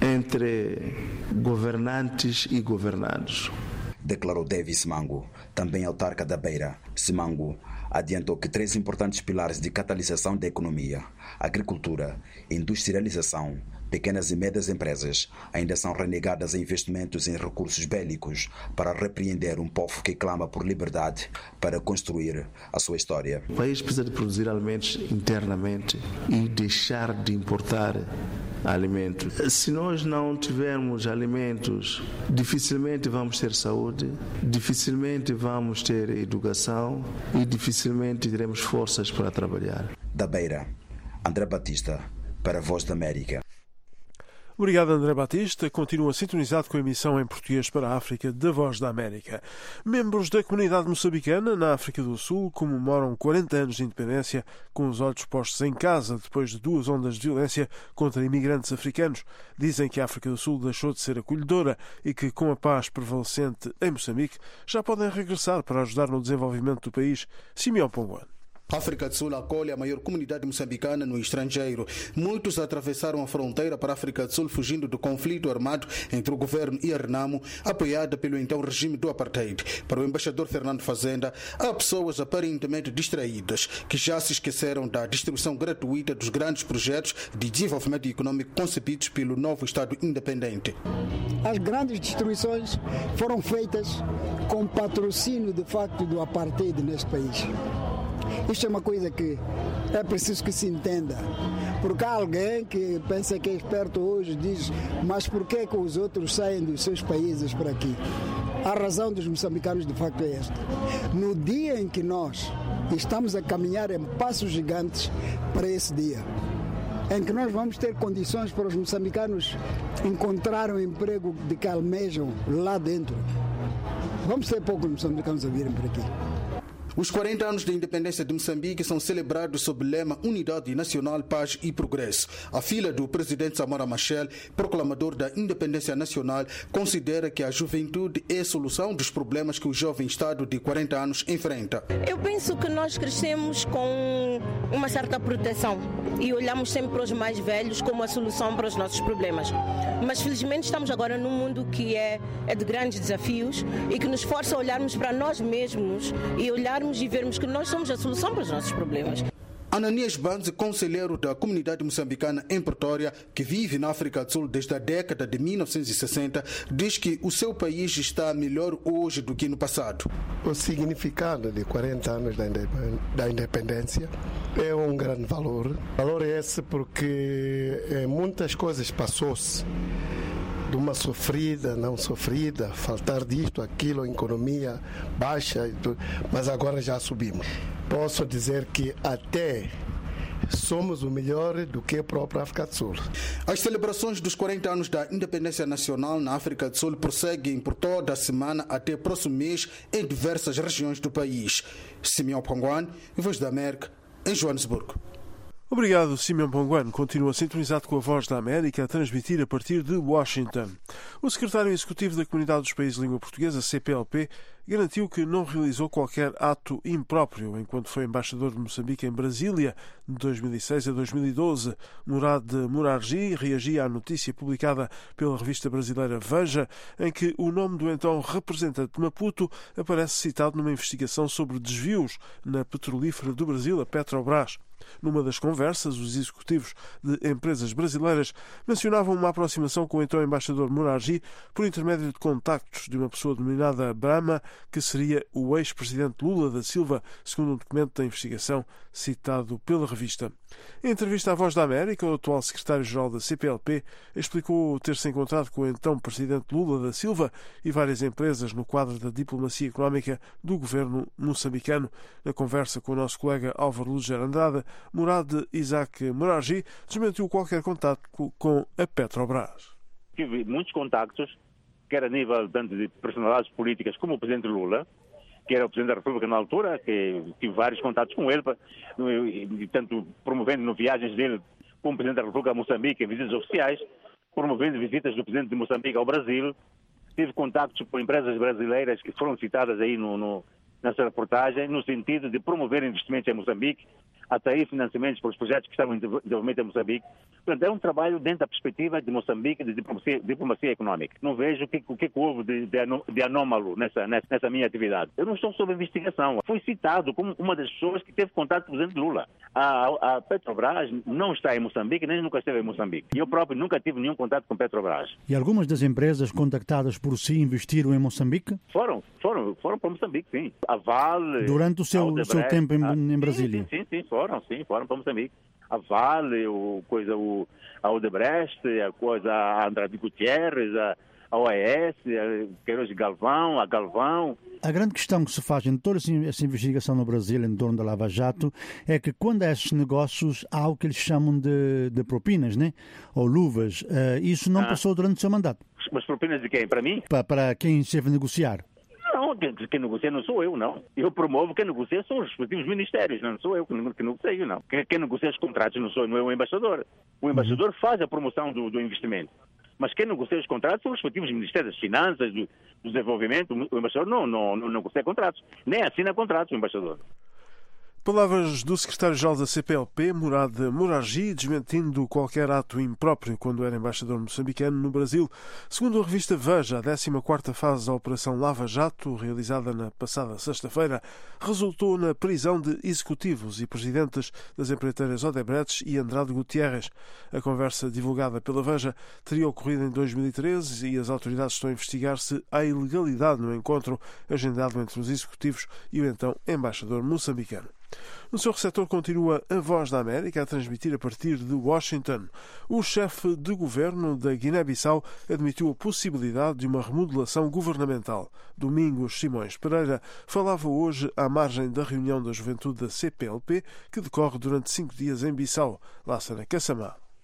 entre governantes e governados. Declarou Davi Chimango, também autarca da Beira. Chimango adiantou que 3 importantes pilares de catalisação da economia, agricultura, industrialização, pequenas e médias empresas, ainda são renegadas a investimentos em recursos bélicos para repreender um povo que clama por liberdade para construir a sua história. O país precisa de produzir alimentos internamente e deixar de importar alimentos. Se nós não tivermos alimentos, dificilmente vamos ter saúde, dificilmente vamos ter educação e dificilmente teremos forças para trabalhar. Da Beira, André Batista, para a Voz da América. Obrigado, André Batista. Continua sintonizado com a emissão em português para a África da Voz da América. Membros da comunidade moçambicana na África do Sul comemoram 40 anos de independência com os olhos postos em casa depois de 2 ondas de violência contra imigrantes africanos. Dizem que a África do Sul deixou de ser acolhedora e que, com a paz prevalecente em Moçambique, já podem regressar para ajudar no desenvolvimento do país. Simeão Ponguano. A África do Sul acolhe a maior comunidade moçambicana no estrangeiro. Muitos atravessaram a fronteira para a África do Sul fugindo do conflito armado entre o governo e a RENAMO, apoiada pelo então regime do apartheid. Para o embaixador Fernando Fazenda, há pessoas aparentemente distraídas que já se esqueceram da distribuição gratuita dos grandes projetos de desenvolvimento econômico concebidos pelo novo Estado independente. As grandes distribuições foram feitas com patrocínio de facto do apartheid neste país. Isto é uma coisa que é preciso que se entenda. Porque há alguém que pensa que é esperto hoje diz, mas por que os outros saem dos seus países para aqui? A razão dos moçambicanos de facto é esta. No dia em que nós estamos a caminhar em passos gigantes para esse dia, em que nós vamos ter condições para os moçambicanos encontrar um emprego de que almejam lá dentro, vamos ter poucos moçambicanos a virem por aqui. Os 40 anos da independência de Moçambique são celebrados sob o lema Unidade Nacional, Paz e Progresso. A filha do presidente Samora Machel, proclamador da independência nacional, considera que a juventude é a solução dos problemas que o jovem Estado de 40 anos enfrenta. Eu penso que nós crescemos com uma certa proteção e olhamos sempre para os mais velhos como a solução para os nossos problemas. Mas felizmente estamos agora num mundo que é de grandes desafios e que nos força a olharmos para nós mesmos e olharmos e vermos que nós somos a solução para os nossos problemas. Ananias Banze, conselheiro da comunidade moçambicana em Pretória, que vive na África do Sul desde a década de 1960, diz que o seu país está melhor hoje do que no passado. O significado de 40 anos da independência é um grande valor. O valor é esse porque muitas coisas passou-se. De uma sofrida, não sofrida, faltar disto, aquilo, a economia baixa, mas agora já subimos. Posso dizer que até somos o melhor do que a própria África do Sul. As celebrações dos 40 anos da independência nacional na África do Sul prosseguem por toda a semana até próximo mês em diversas regiões do país. Simeão Ponguane, Voz da América, em Joanesburgo. Obrigado, Simeão Ponguane. Continua sintonizado com a Voz da América a transmitir a partir de Washington. O secretário executivo da Comunidade dos Países de Língua Portuguesa, CPLP, garantiu que não realizou qualquer ato impróprio enquanto foi embaixador de Moçambique em Brasília de 2006 a 2012. Murad Murarji reagia à notícia publicada pela revista brasileira Veja, em que o nome do então representante de Maputo aparece citado numa investigação sobre desvios na petrolífera do Brasil, a Petrobras. Numa das conversas, os executivos de empresas brasileiras mencionavam uma aproximação com o então embaixador Murarji por intermédio de contactos de uma pessoa denominada Brahma, que seria o ex-presidente Lula da Silva, segundo um documento da investigação citado pela revista. Em entrevista à Voz da América, o atual secretário-geral da CPLP explicou ter-se encontrado com o então presidente Lula da Silva e várias empresas no quadro da diplomacia económica do governo moçambicano. Na conversa com o nosso colega Álvaro Luger Andrade, Murad Isaac Murarji desmentiu qualquer contato com a Petrobras. Tive muitos contactos, quer a nível tanto de personalidades políticas como o presidente Lula, que era o presidente da República na altura, que tive vários contatos com ele, tanto promovendo viagens dele como presidente da República a Moçambique, visitas oficiais, promovendo visitas do presidente de Moçambique ao Brasil. Tive contactos com empresas brasileiras que foram citadas aí nessa reportagem, no sentido de promover investimentos em Moçambique, atrair financiamentos para os projetos que estavam em desenvolvimento em Moçambique. Portanto, é um trabalho dentro da perspectiva de Moçambique, de diplomacia económica. Não vejo o que houve de anómalo nessa minha atividade. Eu não estou sob investigação. Fui citado como uma das pessoas que teve contato com o presidente Lula. A Petrobras não está em Moçambique, nem nunca esteve em Moçambique. E eu próprio nunca tive nenhum contato com Petrobras. E algumas das empresas contactadas por si investiram em Moçambique? Foram para Moçambique, sim. A Vale... Durante o seu tempo em Brasília? Sim, foram para Moçambique. A Vale, a Odebrecht, a Andrade Gutierrez, a OAS, a Queiroz Galvão, a Galvão. A grande questão que se faz em toda essa investigação no Brasil em torno da Lava Jato é que quando há esses negócios há o que eles chamam de propinas, né? Ou luvas. Isso não passou durante o seu mandato. Mas propinas de quem? Para mim? Para quem esteve a negociar. Não, quem negocia não sou eu, não. Eu promovo quem negocia são os respectivos ministérios, não sou eu que negocio, não. Quem negocia os contratos não é o embaixador. O embaixador faz a promoção do investimento. Mas quem negocia os contratos são os respectivos ministérios das Finanças, do Desenvolvimento. O embaixador não negocia contratos, nem assina contratos o embaixador. Palavras do secretário-geral da CPLP, Murad Murarji, desmentindo qualquer ato impróprio quando era embaixador moçambicano no Brasil. Segundo a revista Veja, a 14ª fase da Operação Lava Jato, realizada na passada sexta-feira, resultou na prisão de executivos e presidentes das empreiteiras Odebrecht e Andrade Gutierrez. A conversa divulgada pela Veja teria ocorrido em 2013 e as autoridades estão a investigar se há ilegalidade no encontro agendado entre os executivos e o então embaixador moçambicano. No seu receptor continua a Voz da América a transmitir a partir de Washington. O chefe de governo da Guiné-Bissau admitiu a possibilidade de uma remodelação governamental. Domingos Simões Pereira falava hoje à margem da reunião da juventude da CPLP, que decorre durante 5 dias em Bissau, Lassana Kassamá.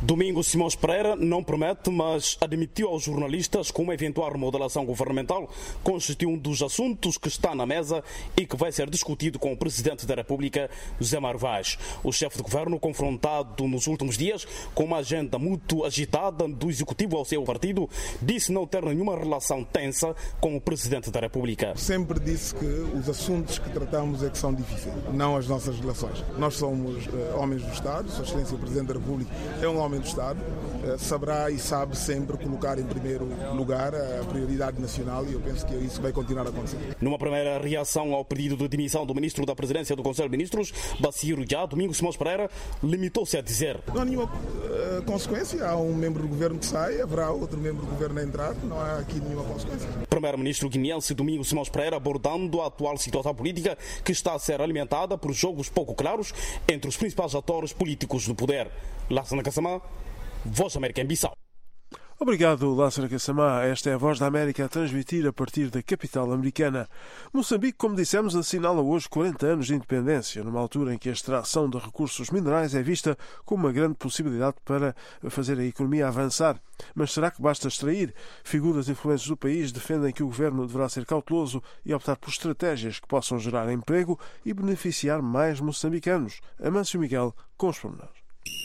Domingos Simões Pereira não promete, mas admitiu aos jornalistas que uma eventual remodelação governamental constitui um dos assuntos que está na mesa e que vai ser discutido com o Presidente da República, José Mário Vaz. O chefe de governo, confrontado nos últimos dias com uma agenda muito agitada do Executivo ao seu partido, disse não ter nenhuma relação tensa com o Presidente da República. Sempre disse que os assuntos que tratamos é que são difíceis, não as nossas relações. Nós somos homens do Estado, Sua Excelência o Presidente da República é um homem do Estado, saberá e sabe sempre colocar em primeiro lugar a prioridade nacional e eu penso que é isso que vai continuar a acontecer. Numa primeira reação ao pedido de demissão do Ministro da Presidência do Conselho de Ministros, Baciro Já, Domingos Simões Pereira, limitou-se a dizer: não há nenhuma consequência, há um membro do governo que sai, haverá outro membro do governo a entrar, não há aqui nenhuma consequência. Primeiro-Ministro guineense Domingos Simões Pereira abordando a atual situação política que está a ser alimentada por jogos pouco claros entre os principais atores políticos do poder. Lassana Kassamá, Voz da América em Bissau. Obrigado, Lassana Kassamá. Esta é a Voz da América a transmitir a partir da capital americana. Moçambique, como dissemos, assinala hoje 40 anos de independência, numa altura em que a extração de recursos minerais é vista como uma grande possibilidade para fazer a economia avançar. Mas será que basta extrair? Figuras influentes do país defendem que o governo deverá ser cauteloso e optar por estratégias que possam gerar emprego e beneficiar mais moçambicanos. Amâncio Miguel, com os pormenores.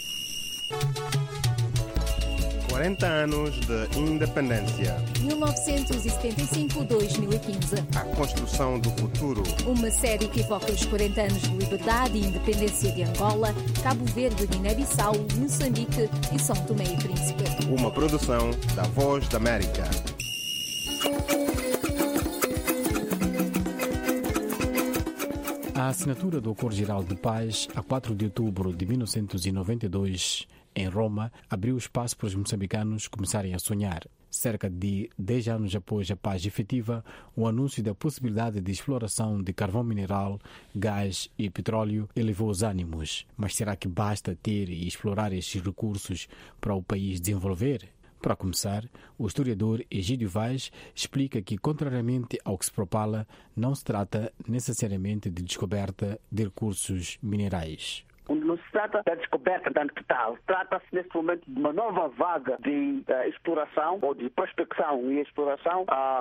40 anos de independência. 1975-2015. A construção do futuro. Uma série que evoca os 40 anos de liberdade e independência de Angola, Cabo Verde, Guiné-Bissau, Moçambique e São Tomé e Príncipe. Uma produção da Voz da América. A assinatura do Acordo Geral de Paz, a 4 de outubro de 1992, em Roma, abriu espaço para os moçambicanos começarem a sonhar. Cerca de 10 anos após a paz efetiva, o anúncio da possibilidade de exploração de carvão mineral, gás e petróleo elevou os ânimos. Mas será que basta ter e explorar estes recursos para o país desenvolver? Para começar, o historiador Egídio Vaz explica que, contrariamente ao que se propala, não se trata necessariamente de descoberta de recursos minerais. Não se trata da descoberta tanto que tal. Trata-se neste momento de uma nova vaga de exploração ou de prospecção e exploração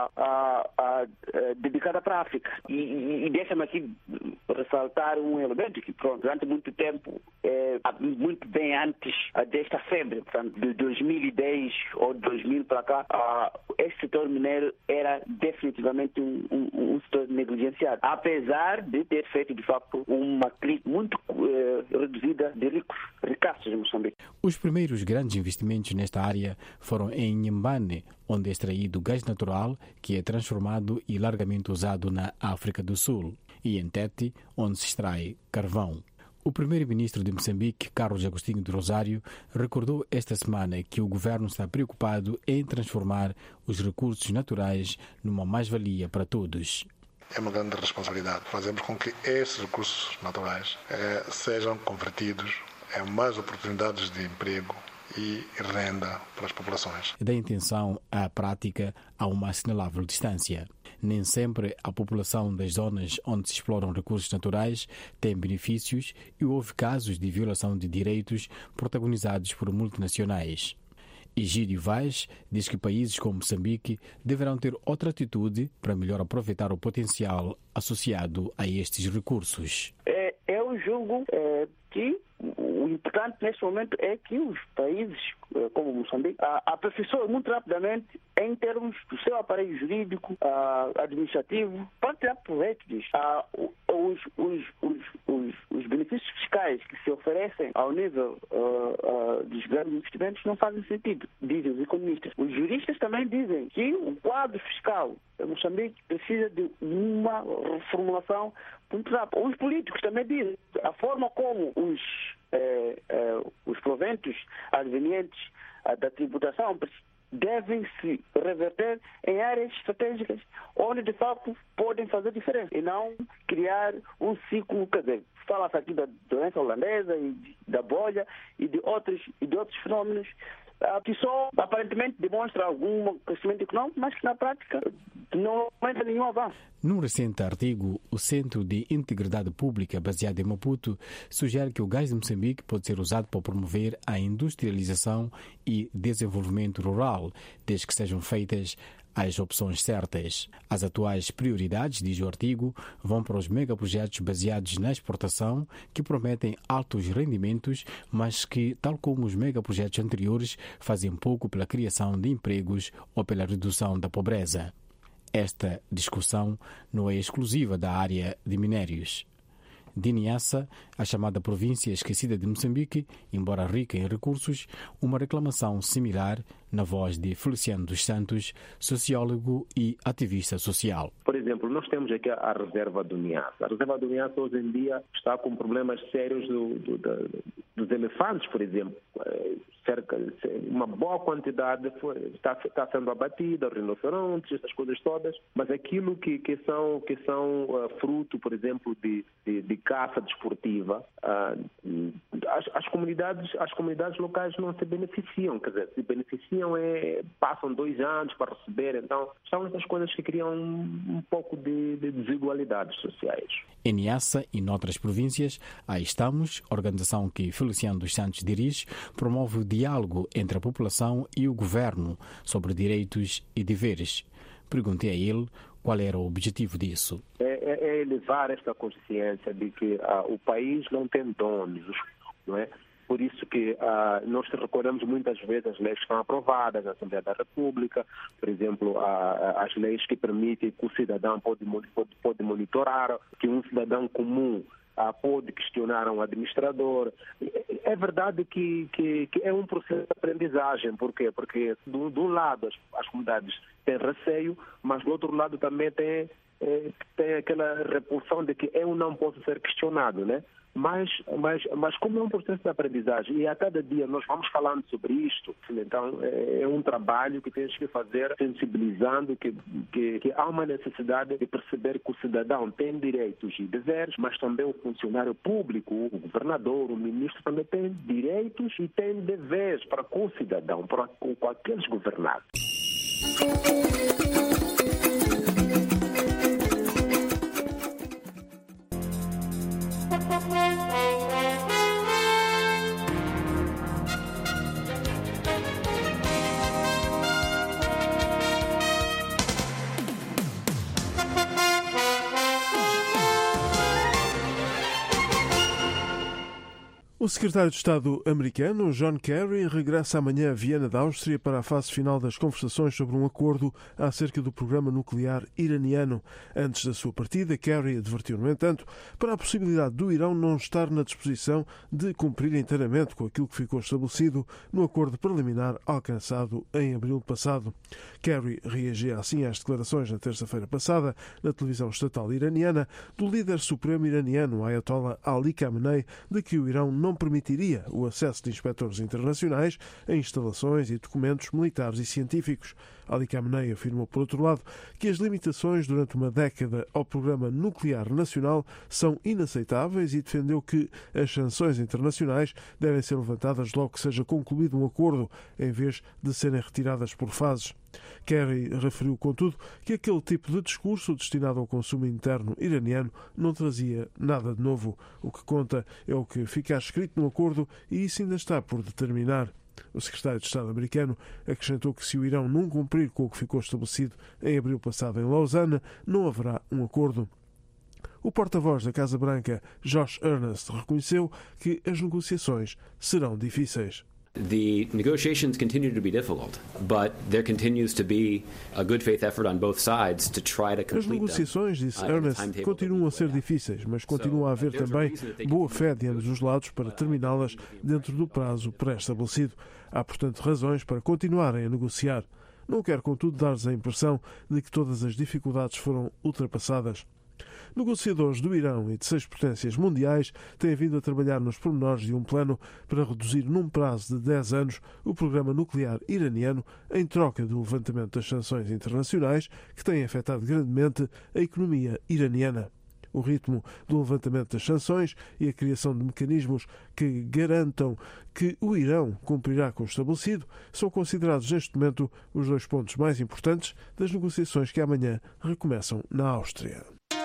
dedicada para a África. E deixa-me aqui ressaltar um elemento que, pronto, durante muito tempo, muito bem antes desta febre, portanto, de 2010 ou 2000 para cá, este setor mineiro era definitivamente um setor negligenciado, apesar de ter feito, de facto, uma crise muito reduzida de ricaços em Moçambique. Os primeiros grandes investimentos nesta área foram em Inhambane, onde é extraído gás natural, que é transformado e largamente usado na África do Sul, e em Tete, onde se extrai carvão. O primeiro-ministro de Moçambique, Carlos Agostinho de Rosário, recordou esta semana que o governo está preocupado em transformar os recursos naturais numa mais-valia para todos. É uma grande responsabilidade. Fazemos com que esses recursos naturais sejam convertidos em mais oportunidades de emprego e renda para as populações. Da intenção à prática há uma assinalável distância. Nem sempre a população das zonas onde se exploram recursos naturais tem benefícios e houve casos de violação de direitos protagonizados por multinacionais. Egídio Vaz diz que países como Moçambique deverão ter outra atitude para melhor aproveitar o potencial associado a estes recursos. Eu julgo que o importante neste momento é que os países como Moçambique aperfeiçoem muito rapidamente em termos do seu aparelho jurídico, administrativo, para tirar proveito disso. Os benefícios fiscais que se oferecem ao nível dos grandes investimentos não fazem sentido, dizem os economistas. Os juristas também dizem que o quadro fiscal de Moçambique precisa de uma reformulação muito rápida. Os políticos também dizem a forma como os proventos advenientes da tributação devem se reverter em áreas estratégicas onde de facto podem fazer diferença e não criar um ciclo. Quer dizer, fala-se aqui da doença holandesa e da bolha e de outros fenómenos que só aparentemente demonstram algum crescimento econômico, mas que na prática não aumenta nenhum avanço. Num recente artigo, o Centro de Integridade Pública, baseado em Maputo, sugere que o gás de Moçambique pode ser usado para promover a industrialização e desenvolvimento rural, desde que sejam feitas as opções certas. As atuais prioridades, diz o artigo, vão para os megaprojetos baseados na exportação, que prometem altos rendimentos, mas que, tal como os megaprojetos anteriores, fazem pouco pela criação de empregos ou pela redução da pobreza. Esta discussão não é exclusiva da área de minérios. De Niassa, a chamada província esquecida de Moçambique, embora rica em recursos, uma reclamação similar na voz de Feliciano dos Santos, sociólogo e ativista social. Por exemplo, nós temos aqui a reserva do Niassa. A reserva do Niassa hoje em dia está com problemas sérios dos elefantes, por exemplo. Uma boa quantidade está sendo abatida, rinocerontes, essas coisas todas, mas aquilo que são fruto, por exemplo, de caça desportiva, as comunidades locais não se beneficiam, quer dizer, se beneficiam passam 2 anos para receber, então são essas coisas que criam um pouco de desigualdades sociais. Em Niassa e noutras províncias, aí estamos, organização que Feliciano dos Santos dirige, promove o diálogo entre a população e o governo sobre direitos e deveres. Perguntei a ele qual era o objetivo disso. É elevar esta consciência de que o país não tem donos, não é? Por isso que nós recordamos muitas vezes as leis que estão aprovadas na Assembleia da República, por exemplo, as leis que permitem que o cidadão pode monitorar, que um cidadão comum pode questionar um administrador. É verdade que é um processo de aprendizagem. Por quê? Porque, de um lado, as comunidades têm receio, mas, do outro lado, também tem aquela repulsão de que eu não posso ser questionado, né? Mas como é um processo de aprendizagem e a cada dia nós vamos falando sobre isto, então é um trabalho que temos que fazer sensibilizando que há uma necessidade de perceber que o cidadão tem direitos e deveres, mas também o funcionário público, o governador, o ministro também tem direitos e tem deveres para com o cidadão, para com aqueles governados. O secretário de Estado americano, John Kerry, regressa amanhã a Viena da Áustria para a fase final das conversações sobre um acordo acerca do programa nuclear iraniano. Antes da sua partida, Kerry advertiu, no entanto, para a possibilidade do Irão não estar na disposição de cumprir inteiramente com aquilo que ficou estabelecido no acordo preliminar alcançado em abril passado. Kerry reagia assim às declarações na terça-feira passada, na televisão estatal iraniana, do líder supremo iraniano, Ayatollah Ali Khamenei, de que o Irão não permitiria o acesso de inspectores internacionais a instalações e documentos militares e científicos. Ali Khamenei afirmou, por outro lado, que as limitações durante uma década ao programa nuclear nacional são inaceitáveis e defendeu que as sanções internacionais devem ser levantadas logo que seja concluído um acordo, em vez de serem retiradas por fases. Kerry referiu, contudo, que aquele tipo de discurso destinado ao consumo interno iraniano não trazia nada de novo. O que conta é o que fica escrito no acordo e isso ainda está por determinar. O secretário de Estado americano acrescentou que se o Irão não cumprir com o que ficou estabelecido em abril passado em Lausanne, não haverá um acordo. O porta-voz da Casa Branca, Josh Earnest, reconheceu que as negociações serão difíceis. The negotiations continue to be difficult, but there continues to be a good faith effort on both sides to try to complete them. As negociações, disse Earnest, continuam a ser difíceis, mas continua a haver também boa fé de ambos os lados para terminá-las dentro do prazo pré-estabelecido. Há, portanto, razões para continuarem a negociar. Não quero, contudo, dar-lhes a impressão de que todas as dificuldades foram ultrapassadas. Negociadores do Irão e de 6 potências mundiais têm vindo a trabalhar nos pormenores de um plano para reduzir num prazo de 10 anos o programa nuclear iraniano em troca do levantamento das sanções internacionais que têm afetado grandemente a economia iraniana. o ritmo do levantamento das sanções e a criação de mecanismos que garantam que o Irão cumprirá com o estabelecido são considerados neste momento os 2 pontos mais importantes das negociações que amanhã recomeçam na Áustria.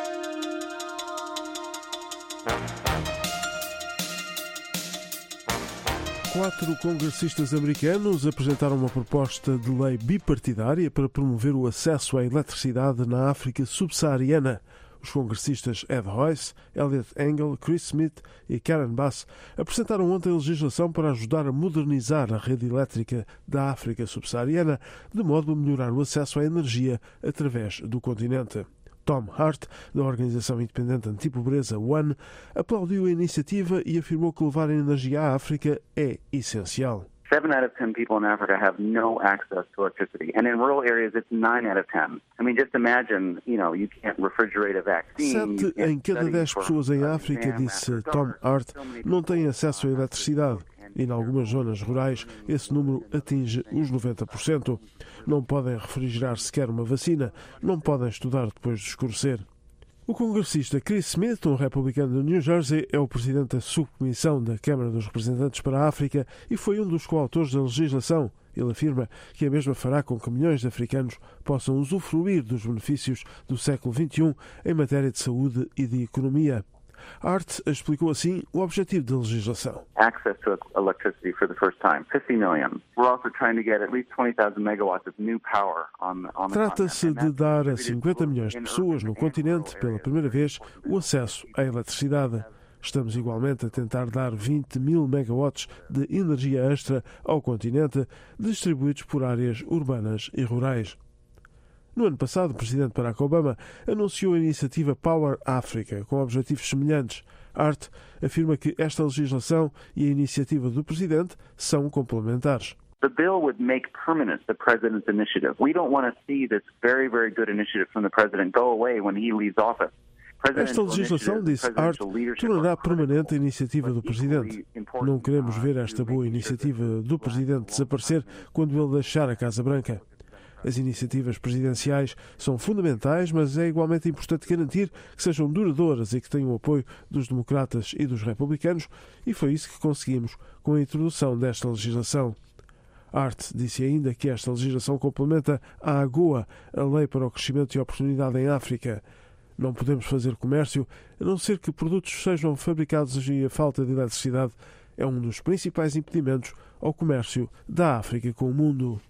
Quatro congressistas americanos apresentaram uma proposta de lei bipartidária para promover o acesso à eletricidade na África subsaariana. Os congressistas Ed Royce, Elliot Engel, Chris Smith e Karen Bass apresentaram ontem legislação para ajudar a modernizar a rede elétrica da África subsaariana, de modo a melhorar o acesso à energia através do continente. Tom Hart, da organização independente antipobreza One, aplaudiu a iniciativa e afirmou que levar a energia à África é essencial. 7 out of 10 people in Africa have no access to electricity. And in rural areas, it's 9 out of 10. I mean, just imagine, you can't refrigerate a vaccine. 7 em cada 10 pessoas em África, disse Tom Hart, não têm acesso à eletricidade. E em algumas zonas rurais, esse número atinge os 90%. Não podem refrigerar sequer uma vacina, não podem estudar depois de escurecer. O congressista Chris Smith, um republicano de New Jersey, é o presidente da subcomissão da Câmara dos Representantes para a África e foi um dos coautores da legislação. Ele afirma que a mesma fará com que milhões de africanos possam usufruir dos benefícios do século XXI em matéria de saúde e de economia. Hart explicou assim o objetivo da legislação. Access to electricity for the first time, 50 million. We're also trying to get at least 20,000 megawatts of new power on the Trata-se de dar a 50 milhões de pessoas no continente, pela primeira vez, o acesso à eletricidade. Estamos igualmente a tentar dar 20 mil megawatts de energia extra ao continente, distribuídos por áreas urbanas e rurais. No ano passado, o presidente Barack Obama anunciou a iniciativa Power Africa, com objetivos semelhantes. Hart afirma que esta legislação e a iniciativa do presidente são complementares. The bill would make permanent the president's initiative. We don't want to see this very, very good initiative from the president go away when he leaves office. Esta legislação, disse Hart, tornará permanente a iniciativa do Presidente. Não queremos ver esta boa iniciativa do Presidente desaparecer quando ele deixar a Casa Branca. As iniciativas presidenciais são fundamentais, mas é igualmente importante garantir que sejam duradouras e que tenham o apoio dos democratas e dos republicanos, e foi isso que conseguimos com a introdução desta legislação. Hart disse ainda que esta legislação complementa a AGOA, a Lei para o Crescimento e Oportunidade em África. Não podemos fazer comércio a não ser que produtos sejam fabricados e a falta de eletricidade é um dos principais impedimentos ao comércio da África com o mundo.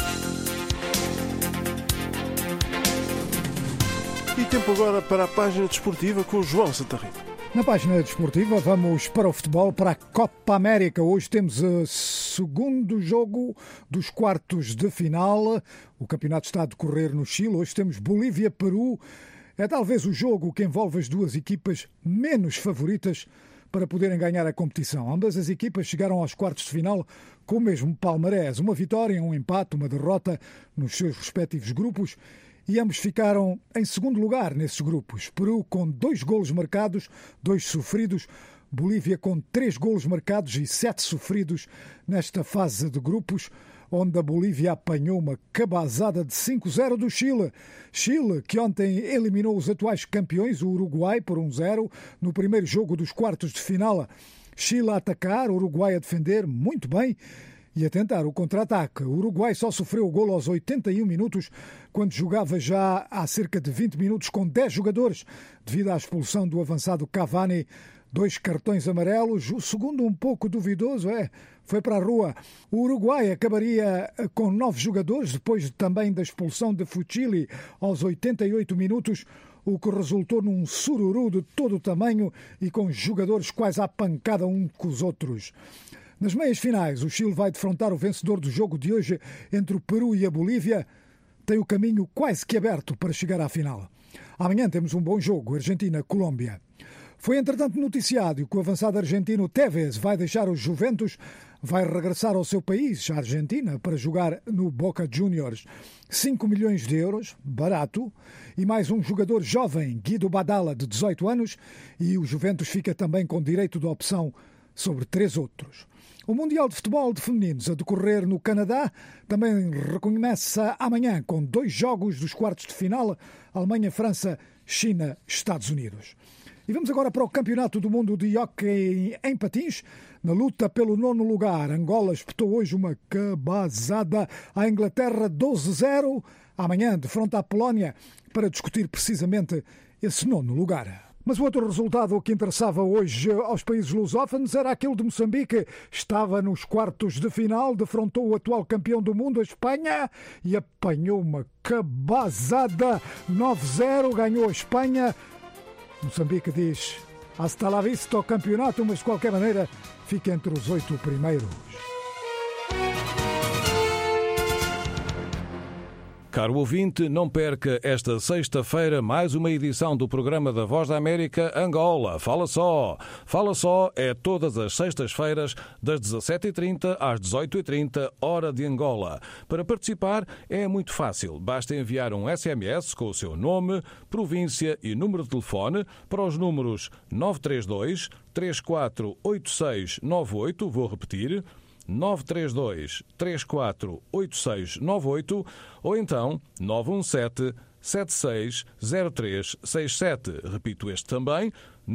E tempo agora para a página desportiva com o João Santa Rita. Na página desportiva vamos para o futebol, para a Copa América. Hoje temos o segundo jogo dos quartos de final. O campeonato está a decorrer no Chile. Hoje temos Bolívia-Peru. É talvez o jogo que envolve as duas equipas menos favoritas para poderem ganhar a competição. Ambas as equipas chegaram aos quartos de final com o mesmo palmarés. Uma vitória, um empate, uma derrota nos seus respectivos grupos. E ambos ficaram em segundo lugar nesses grupos. Peru com 2 golos marcados, 2 sofridos. Bolívia com 3 golos marcados e 7 sofridos nesta fase de grupos, onde a Bolívia apanhou uma cabazada de 5-0 do Chile. Chile, que ontem eliminou os atuais campeões, o Uruguai, por 1-0, no primeiro jogo dos quartos de final. Chile a atacar, o Uruguai a defender muito bem e a tentar o contra-ataque. O Uruguai só sofreu o golo aos 81 minutos, quando jogava já há cerca de 20 minutos com 10 jogadores, devido à expulsão do avançado Cavani. 2 cartões amarelos, o segundo um pouco duvidoso, foi para a rua. O Uruguai acabaria com 9 jogadores, depois também da expulsão de Fucili aos 88 minutos, o que resultou num sururu de todo o tamanho e com jogadores quase à pancada um com os outros. Nas meias finais, o Chile vai defrontar o vencedor do jogo de hoje entre o Peru e a Bolívia. Tem o caminho quase que aberto para chegar à final. Amanhã temos um bom jogo, Argentina-Colômbia. Foi, entretanto, noticiado que o avançado argentino Tevez vai deixar os Juventus, vai regressar ao seu país, a Argentina, para jogar no Boca Juniors. 5 milhões de euros, barato, e mais um jogador jovem, Guido Badala, de 18 anos, e o Juventus fica também com direito de opção sobre 3 outros. O Mundial de Futebol de Femininos a decorrer no Canadá também recomeça amanhã com 2 jogos dos quartos de final, Alemanha-França, China-Estados Unidos. E vamos agora para o Campeonato do Mundo de Hóquei em Patins. Na luta pelo 9º lugar, Angola espetou hoje uma cabazada à Inglaterra 12-0. Amanhã, de frente à Polónia, para discutir precisamente esse 9º lugar. Mas o outro resultado que interessava hoje aos países lusófonos era aquele de Moçambique. Estava nos quartos de final, defrontou o atual campeão do mundo, a Espanha, e apanhou uma cabazada 9-0, ganhou a Espanha. Moçambique diz hasta la vista ao campeonato, mas de qualquer maneira fica entre os 8 primeiros. Caro ouvinte, não perca esta sexta-feira mais uma edição do programa da Voz da América Angola. Fala Só! Fala Só é todas as sextas-feiras das 17h30 às 18h30, hora de Angola. Para participar é muito fácil. Basta enviar um SMS com o seu nome, província e número de telefone para os números 932 348698, vou repetir, 932-348698 ou então 917-760367. Repito este também,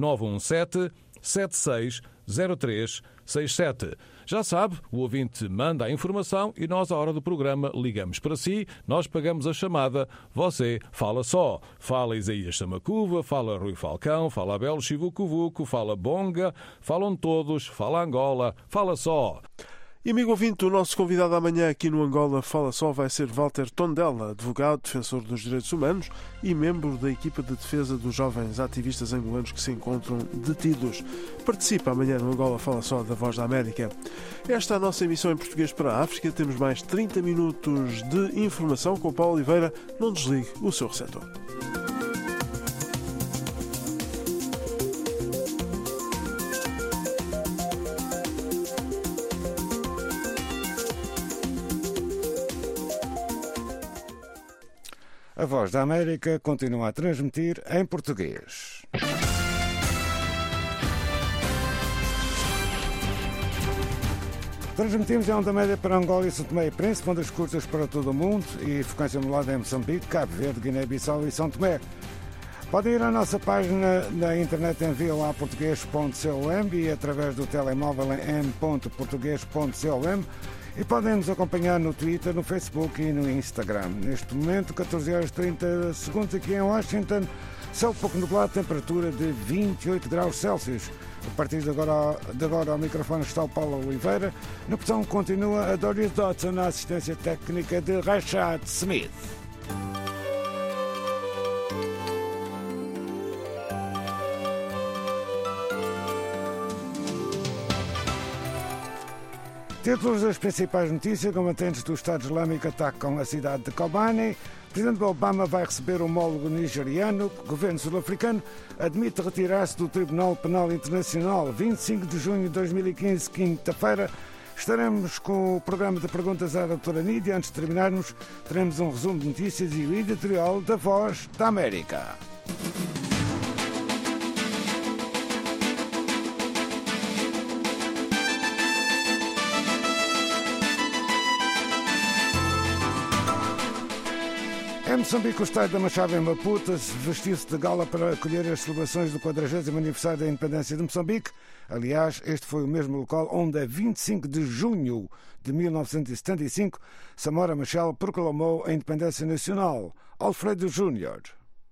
917-760367. Já sabe, o ouvinte manda a informação e nós, à hora do programa, ligamos para si, nós pagamos a chamada, você fala só. Fala Isaías Samacuva, fala Rui Falcão, fala Abel Chivucuvuco, fala Bonga, falam todos, fala Angola, fala só. E, amigo ouvinte, o nosso convidado amanhã aqui no Angola Fala Só vai ser Walter Tondela, advogado, defensor dos direitos humanos e membro da equipa de defesa dos jovens ativistas angolanos que se encontram detidos. Participa amanhã no Angola Fala Só da Voz da América. Esta é a nossa emissão em português para a África. Temos mais 30 minutos de informação com Paulo Oliveira. Não desligue o seu receptor. A Voz da América continua a transmitir em português. Transmitimos em onda média para Angola e São Tomé e Príncipe, ondas curtas para todo o mundo e frequência modulada em Moçambique, Cabo Verde, Guiné-Bissau e São Tomé. Podem ir à nossa página na internet em voaportugues.com e através do telemóvel em m.portugues.com. E podem nos acompanhar no Twitter, no Facebook e no Instagram. Neste momento, 14h30 aqui em Washington, céu pouco nublado, temperatura de 28 graus Celsius. A partir de agora ao microfone está o Paulo Oliveira. Na produção continua a Doris Dodson, na assistência técnica de Rashad Smith. Títulos das principais notícias: combatentes do Estado Islâmico atacam a cidade de Kobani. O presidente Obama vai receber o homólogo nigeriano. O governo sul-africano admite retirar-se do Tribunal Penal Internacional. 25 de junho de 2015, quinta-feira, estaremos com o programa de perguntas à doutora Nídia. Antes de terminarmos, teremos um resumo de notícias e o editorial da Voz da América. Em Moçambique, o Estado da Machava em Maputo vestiu-se de gala para acolher as celebrações do 40º aniversário da independência de Moçambique. Aliás, este foi o mesmo local onde, a 25 de junho de 1975, Samora Machel proclamou a independência nacional. Alfredo Júnior.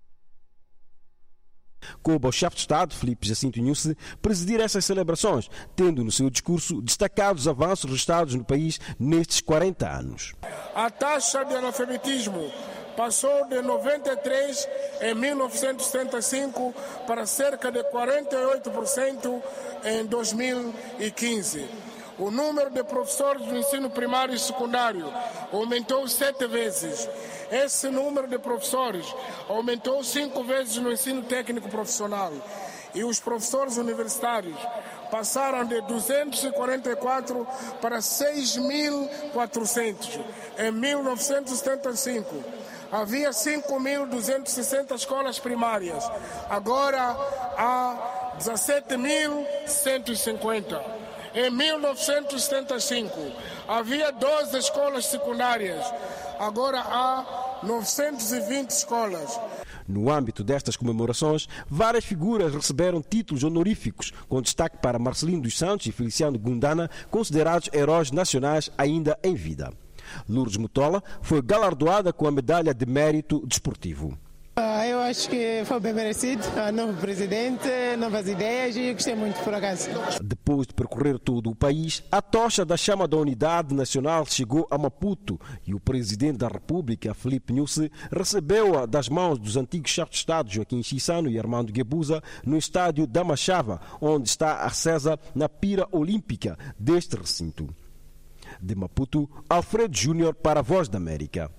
Coube ao chefe de Estado, Filipe Jacinto Nyusi, presidir essas celebrações, tendo no seu discurso destacado os avanços registrados no país nestes 40 anos. A taxa de analfabetismo passou de 93 em 1975 para cerca de 48% em 2015. O número de professores do ensino primário e secundário aumentou 7 vezes. Esse número de professores aumentou 5 vezes no ensino técnico profissional. E os professores universitários passaram de 244 para 6.400 em 1975. Havia 5.260 escolas primárias. Agora há 17.150. Em 1975, havia 12 escolas secundárias. Agora há 920 escolas. No âmbito destas comemorações, várias figuras receberam títulos honoríficos, com destaque para Marcelino dos Santos e Feliciano Gundana, considerados heróis nacionais ainda em vida. Lourdes Mutola foi galardoada com a medalha de mérito desportivo. Eu acho que foi bem merecido. Novo presidente, novas ideias e gostei muito, por acaso. Depois de percorrer todo o país, a tocha da chama da Unidade Nacional chegou a Maputo e o presidente da República, Filipe Nyusi, recebeu-a das mãos dos antigos chefes de Estado Joaquim Chissano e Armando Guebuza no estádio da Machava, onde está acesa na pira olímpica deste recinto. De Maputo, Alfredo Júnior para a Voz da América.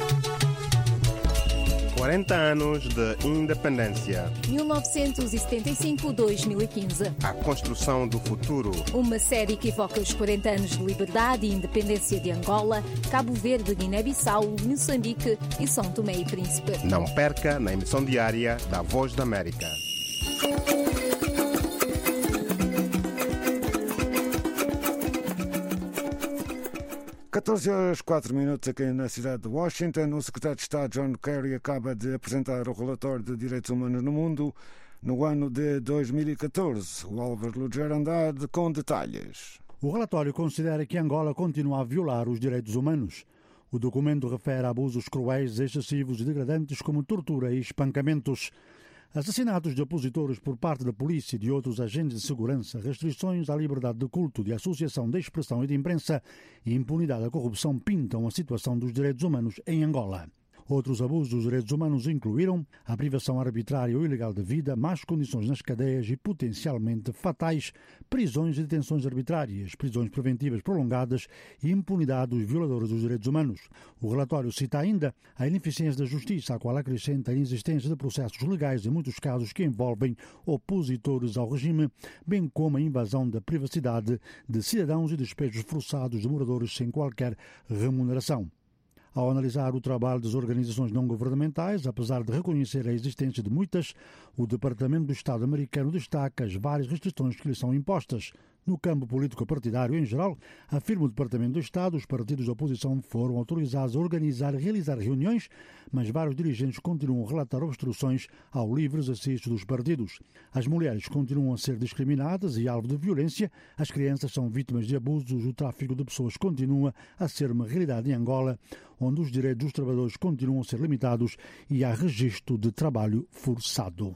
40 anos de independência. 1975-2015. A construção do futuro. Uma série que evoca os 40 anos de liberdade e independência de Angola, Cabo Verde, Guiné-Bissau, Moçambique e São Tomé e Príncipe. Não perca na emissão diária da Voz da América. Horas 4 minutos aqui na cidade de Washington. O secretário de Estado John Kerry acaba de apresentar o relatório de direitos humanos no mundo no ano de 2014. O Álvaro Lugero Andrade com detalhes. O relatório considera que Angola continua a violar os direitos humanos. O documento refere a abusos cruéis, excessivos e degradantes como tortura e espancamentos, assassinatos de opositores por parte da polícia e de outros agentes de segurança, restrições à liberdade de culto, de associação, de expressão e de imprensa e impunidade à corrupção pintam a situação dos direitos humanos em Angola. Outros abusos dos direitos humanos incluíram a privação arbitrária ou ilegal de vida, más condições nas cadeias e potencialmente fatais, prisões e detenções arbitrárias, prisões preventivas prolongadas e impunidade dos violadores dos direitos humanos. O relatório cita ainda a ineficiência da justiça, a qual acrescenta a inexistência de processos legais em muitos casos que envolvem opositores ao regime, bem como a invasão da privacidade de cidadãos e despejos forçados de moradores sem qualquer remuneração. Ao analisar o trabalho das organizações não-governamentais, apesar de reconhecer a existência de muitas, o Departamento do Estado americano destaca as várias restrições que lhes são impostas. No campo político-partidário em geral, afirma o Departamento do Estado, os partidos da oposição foram autorizados a organizar e realizar reuniões, mas vários dirigentes continuam a relatar obstruções ao livre exercício dos partidos. As mulheres continuam a ser discriminadas e alvo de violência, as crianças são vítimas de abusos, o tráfico de pessoas continua a ser uma realidade em Angola, onde os direitos dos trabalhadores continuam a ser limitados e há registro de trabalho forçado.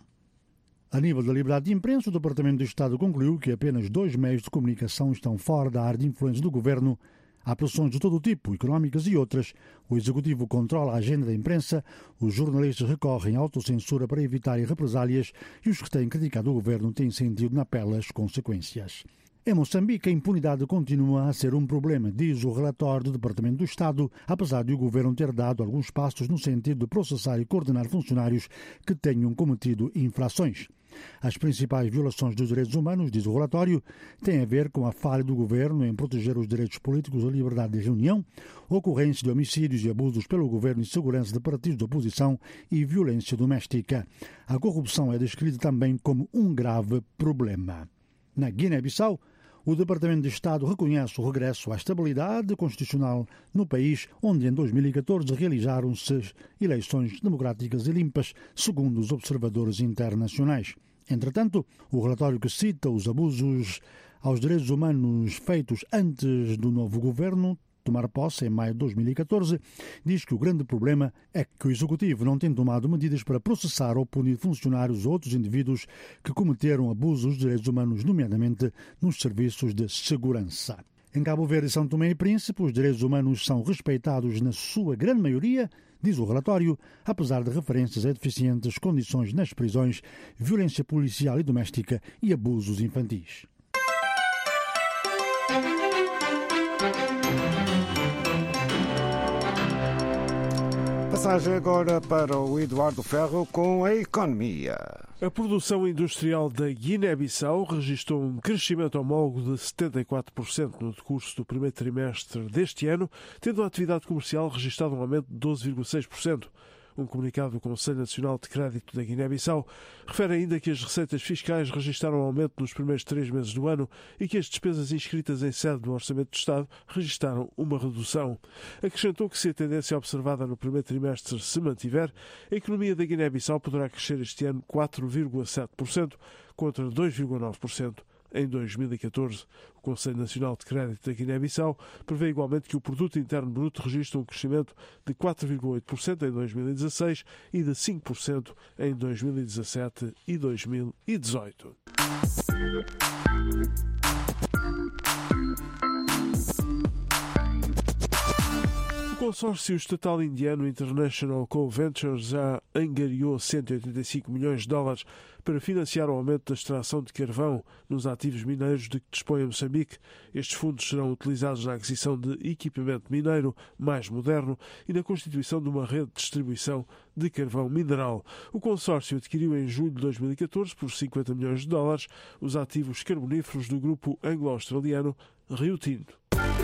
A nível da liberdade de imprensa, o Departamento de Estado concluiu que apenas 2 meios de comunicação estão fora da área de influência do governo. Há pressões de todo o tipo, económicas e outras. O Executivo controla a agenda da imprensa, os jornalistas recorrem à autocensura para evitar represálias e os que têm criticado o governo têm sentido na pele as consequências. Em Moçambique, a impunidade continua a ser um problema, diz o relatório do Departamento do Estado, apesar de o governo ter dado alguns passos no sentido de processar e coordenar funcionários que tenham cometido infrações. As principais violações dos direitos humanos, diz o relatório, têm a ver com a falha do governo em proteger os direitos políticos, a liberdade de reunião, ocorrência de homicídios e abusos pelo governo e segurança de partidos de oposição e violência doméstica. A corrupção é descrita também como um grave problema. Na Guiné-Bissau, o Departamento de Estado reconhece o regresso à estabilidade constitucional no país, onde em 2014 realizaram-se eleições democráticas e limpas, segundo os observadores internacionais. Entretanto, o relatório que cita os abusos aos direitos humanos feitos antes do novo governo tomar posse em maio de 2014, diz que o grande problema é que o Executivo não tem tomado medidas para processar ou punir funcionários ou outros indivíduos que cometeram abusos dos direitos humanos, nomeadamente nos serviços de segurança. Em Cabo Verde e São Tomé e Príncipe, os direitos humanos são respeitados na sua grande maioria, diz o relatório, apesar de referências a deficientes condições nas prisões, violência policial e doméstica e abusos infantis. Passagem agora para o Eduardo Ferro com a economia. A produção industrial da Guiné-Bissau registrou um crescimento homólogo de 74% no decurso do primeiro trimestre deste ano, tendo a atividade comercial registrado um aumento de 12,6%. Um comunicado do Conselho Nacional de Crédito da Guiné-Bissau refere ainda que as receitas fiscais registaram aumento nos primeiros 3 meses do ano e que as despesas inscritas em sede do Orçamento do Estado registaram uma redução. Acrescentou que, se a tendência observada no primeiro trimestre se mantiver, a economia da Guiné-Bissau poderá crescer este ano 4,7%, contra 2,9% em 2014. O Conselho Nacional de Crédito da Guiné-Bissau prevê igualmente que o Produto Interno Bruto registre um crescimento de 4,8% em 2016 e de 5% em 2017 e 2018. O consórcio estatal indiano International Coal Ventures já angariou 185 milhões de dólares para financiar o aumento da extração de carvão nos ativos mineiros de que dispõe a Moçambique. Estes fundos serão utilizados na aquisição de equipamento mineiro mais moderno e na constituição de uma rede de distribuição de carvão mineral. O consórcio adquiriu em julho de 2014, por 50 milhões de dólares, os ativos carboníferos do grupo anglo-australiano Rio Tinto.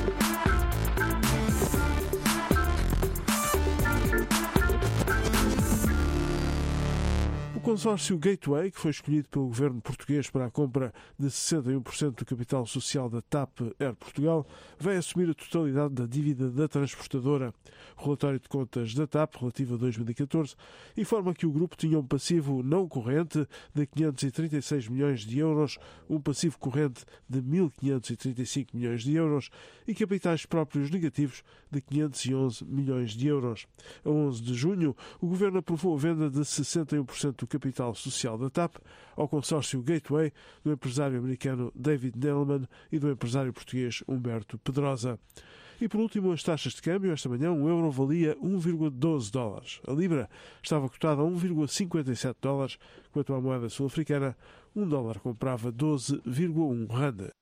O consórcio Gateway, que foi escolhido pelo governo português para a compra de 61% do capital social da TAP Air Portugal, vai assumir a totalidade da dívida da transportadora. O relatório de contas da TAP, relativo a 2014, informa que o grupo tinha um passivo não corrente de 536 milhões de euros, um passivo corrente de 1.535 milhões de euros e capitais próprios negativos de 511 milhões de euros. A 11 de junho, o governo aprovou a venda de 61% do capital social da TAP ao consórcio Gateway do empresário americano David Neeleman e do empresário português Humberto Pedrosa. E por último, as taxas de câmbio. Esta manhã, um euro valia 1,12 dólares. A libra estava cotada a 1,57 dólares, quanto à moeda sul-africana, um dólar comprava 12,1 rand.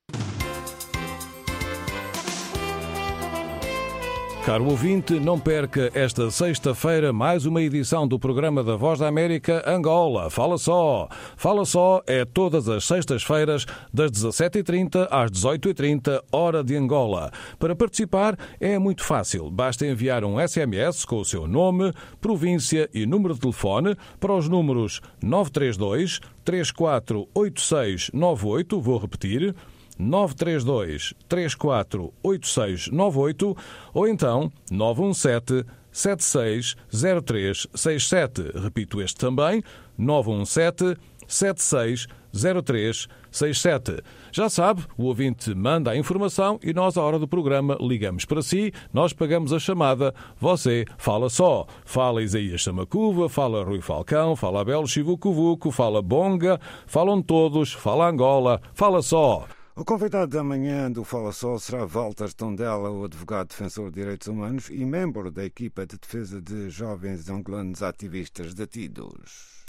Caro ouvinte, não perca esta sexta-feira mais uma edição do programa da Voz da América Angola. Fala Só! Fala Só é todas as sextas-feiras, das 17h30 às 18h30, hora de Angola. Para participar é muito fácil. Basta enviar um SMS com o seu nome, província e número de telefone para os números 932 348698. Vou repetir. 932 348698 ou então 917 760367. Repito este também, 917 760367. Já sabe, o ouvinte manda a informação e nós, à hora do programa, ligamos para si, nós pagamos a chamada, você fala só. Fala Isaías Samacuva, fala Rui Falcão, fala Abel Chivucovuco, fala Bonga, falam todos, fala Angola, fala só. O convidado da manhã do Fala Só será Walter Tondela, o advogado defensor de direitos humanos e membro da equipa de defesa de jovens angolanos ativistas detidos.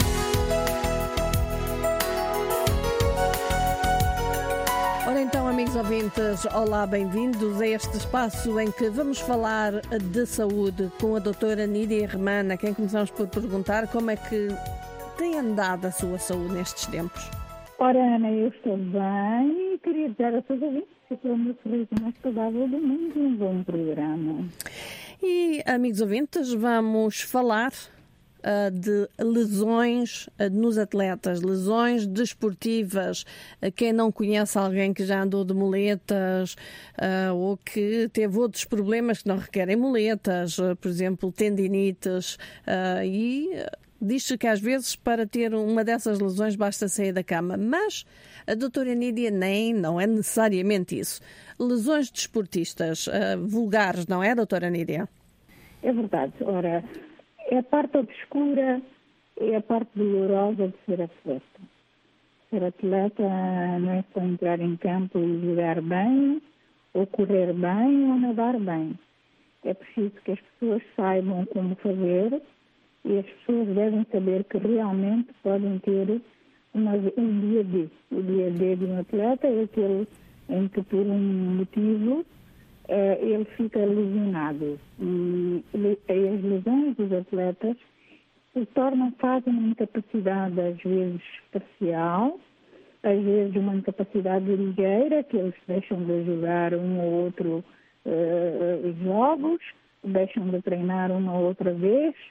Ora então, amigos ouvintes, olá, bem-vindos a este espaço em que vamos falar de saúde com a doutora Nídia Hermana, a quem começamos por perguntar como é que tem andado a sua saúde nestes tempos. Ora, Ana, eu estou bem e queria dizer a todos os que estou no sorriso mais saudável do mundo e um bom programa. E, amigos ouvintes, vamos falar de lesões nos atletas, lesões desportivas. Quem não conhece alguém que já andou de muletas ou que teve outros problemas que não requerem muletas, por exemplo, tendinites diz-se que às vezes para ter uma dessas lesões basta sair da cama, mas a doutora Nídia não é necessariamente isso. Lesões desportistas vulgares, não é, doutora Nídia? É verdade. Ora, é a parte obscura, é a parte dolorosa de ser atleta. Ser atleta não é só entrar em campo e jogar bem, ou correr bem, ou nadar bem. É preciso que as pessoas saibam como fazer. E as pessoas devem saber que realmente podem ter um dia D. O dia D de um atleta é aquele em que, por um motivo, ele fica lesionado. E as lesões dos atletas se fazem uma incapacidade, às vezes, parcial, às vezes uma incapacidade ligeira, que eles deixam de jogar um ou outro jogos, deixam de treinar uma ou outra vez.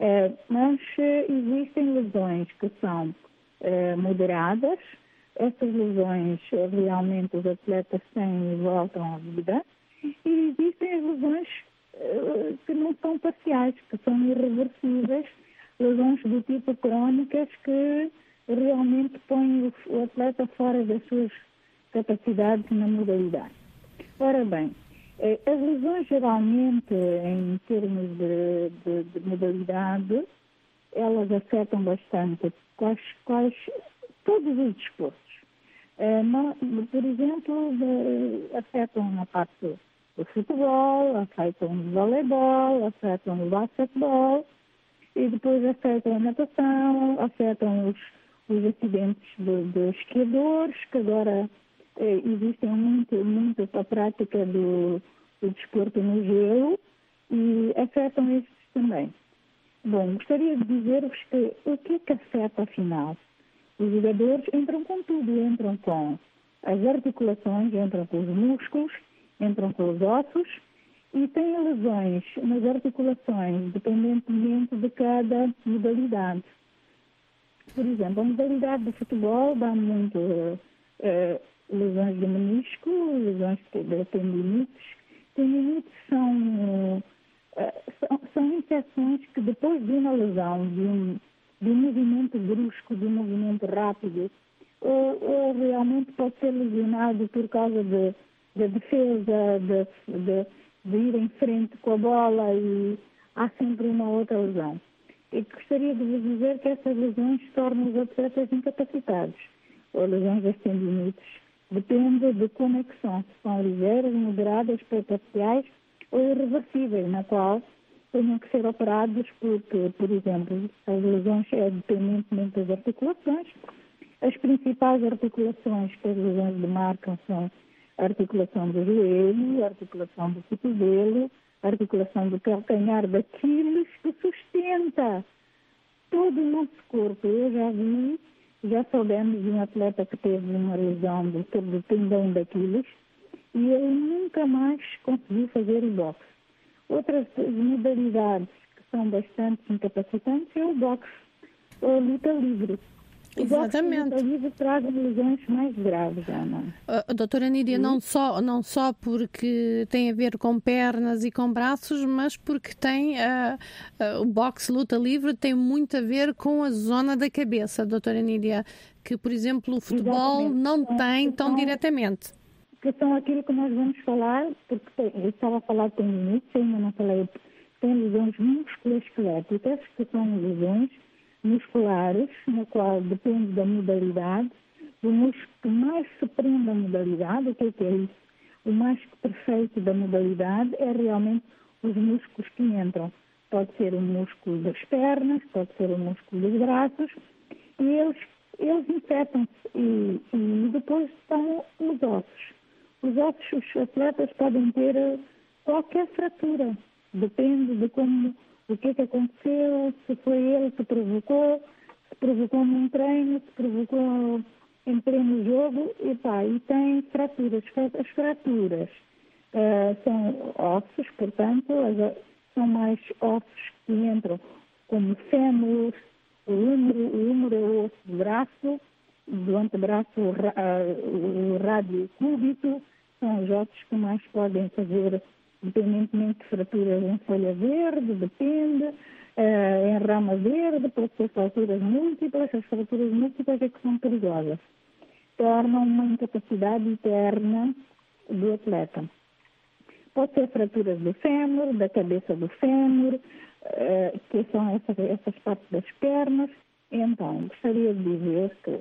Mas existem lesões que são moderadas. Essas lesões realmente os atletas têm e voltam à vida. E existem as lesões que não são parciais, que são irreversíveis, lesões do tipo crónicas que realmente põem o atleta fora das suas capacidades na modalidade. Ora bem, as lesões geralmente, em termos de modalidade, elas afetam bastante todos os desportos. Por exemplo, afetam na parte do futebol, afetam o voleibol, afetam o basquetebol, e depois afetam a natação, afetam os acidentes dos esquiadores, que agora existem muito a prática do desporto no gelo, e afetam estes também. Bom, gostaria de dizer-vos que o que afeta, afinal? Os jogadores entram com tudo, entram com as articulações, entram com os músculos, entram com os ossos e têm lesões nas articulações, dependentemente de cada modalidade. Por exemplo, a modalidade de futebol dá muito lesões de menisco, lesões de tendinites. Tendinites são infecções que depois de uma lesão, de um movimento brusco, de um movimento rápido, ou realmente pode ser lesionado por causa da defesa, de ir em frente com a bola, e há sempre uma outra lesão. E gostaria de vos dizer que essas lesões tornam os atletas incapacitados, ou lesões das tendinites. Depende de como é que são, se são ligeiras, moderadas, parciais ou irreversíveis, na qual tenham que ser operados porque, por exemplo, as lesões dependentemente das articulações. As principais articulações que as lesões demarcam são a articulação do joelho, a articulação do cotovelo, a articulação do calcanhar de Aquiles, que sustenta todo o nosso corpo. Eu já soubemos de um atleta que teve uma lesão do tendão de Aquiles e ele nunca mais conseguiu fazer o boxe. Outras modalidades que são bastante incapacitantes é o boxe, ou a luta livre. Exatamente. O boxe e a luta livre trazem lesões mais graves, Ana. Doutora Nídia, não só porque tem a ver com pernas e com braços, mas porque tem o boxe, luta livre, tem muito a ver com a zona da cabeça, doutora Nídia, que, por exemplo, o futebol não tem tão diretamente. Que são aquilo que nós vamos falar, porque eu estava a falar de tendinites, ainda não falei, tem lesões musculoesqueléticas, que são lesões musculares, na qual depende da modalidade, o músculo que mais se prende à modalidade. O que é isso? O mais perfeito da modalidade é realmente os músculos que entram. Pode ser o músculo das pernas, pode ser o músculo dos braços, e eles infectam-se, e depois estão os ossos. Os ossos, os atletas podem ter qualquer fratura, depende de o que aconteceu, se foi ele que provocou, se provocou num treino, se provocou em pleno jogo, e tem fraturas. As fraturas são ossos, portanto, são mais ossos que entram, como o fêmur, o húmero é o osso do braço, do antebraço, o rádio cúbito, são os ossos que mais podem fazer, independentemente de fraturas em folha verde, depende, em rama verde, pode ser fraturas múltiplas. As fraturas múltiplas é que são perigosas, tornam uma incapacidade eterna do atleta. Pode ser fraturas do fêmur, da cabeça do fêmur, que são essas partes das pernas. Então, gostaria de dizer que,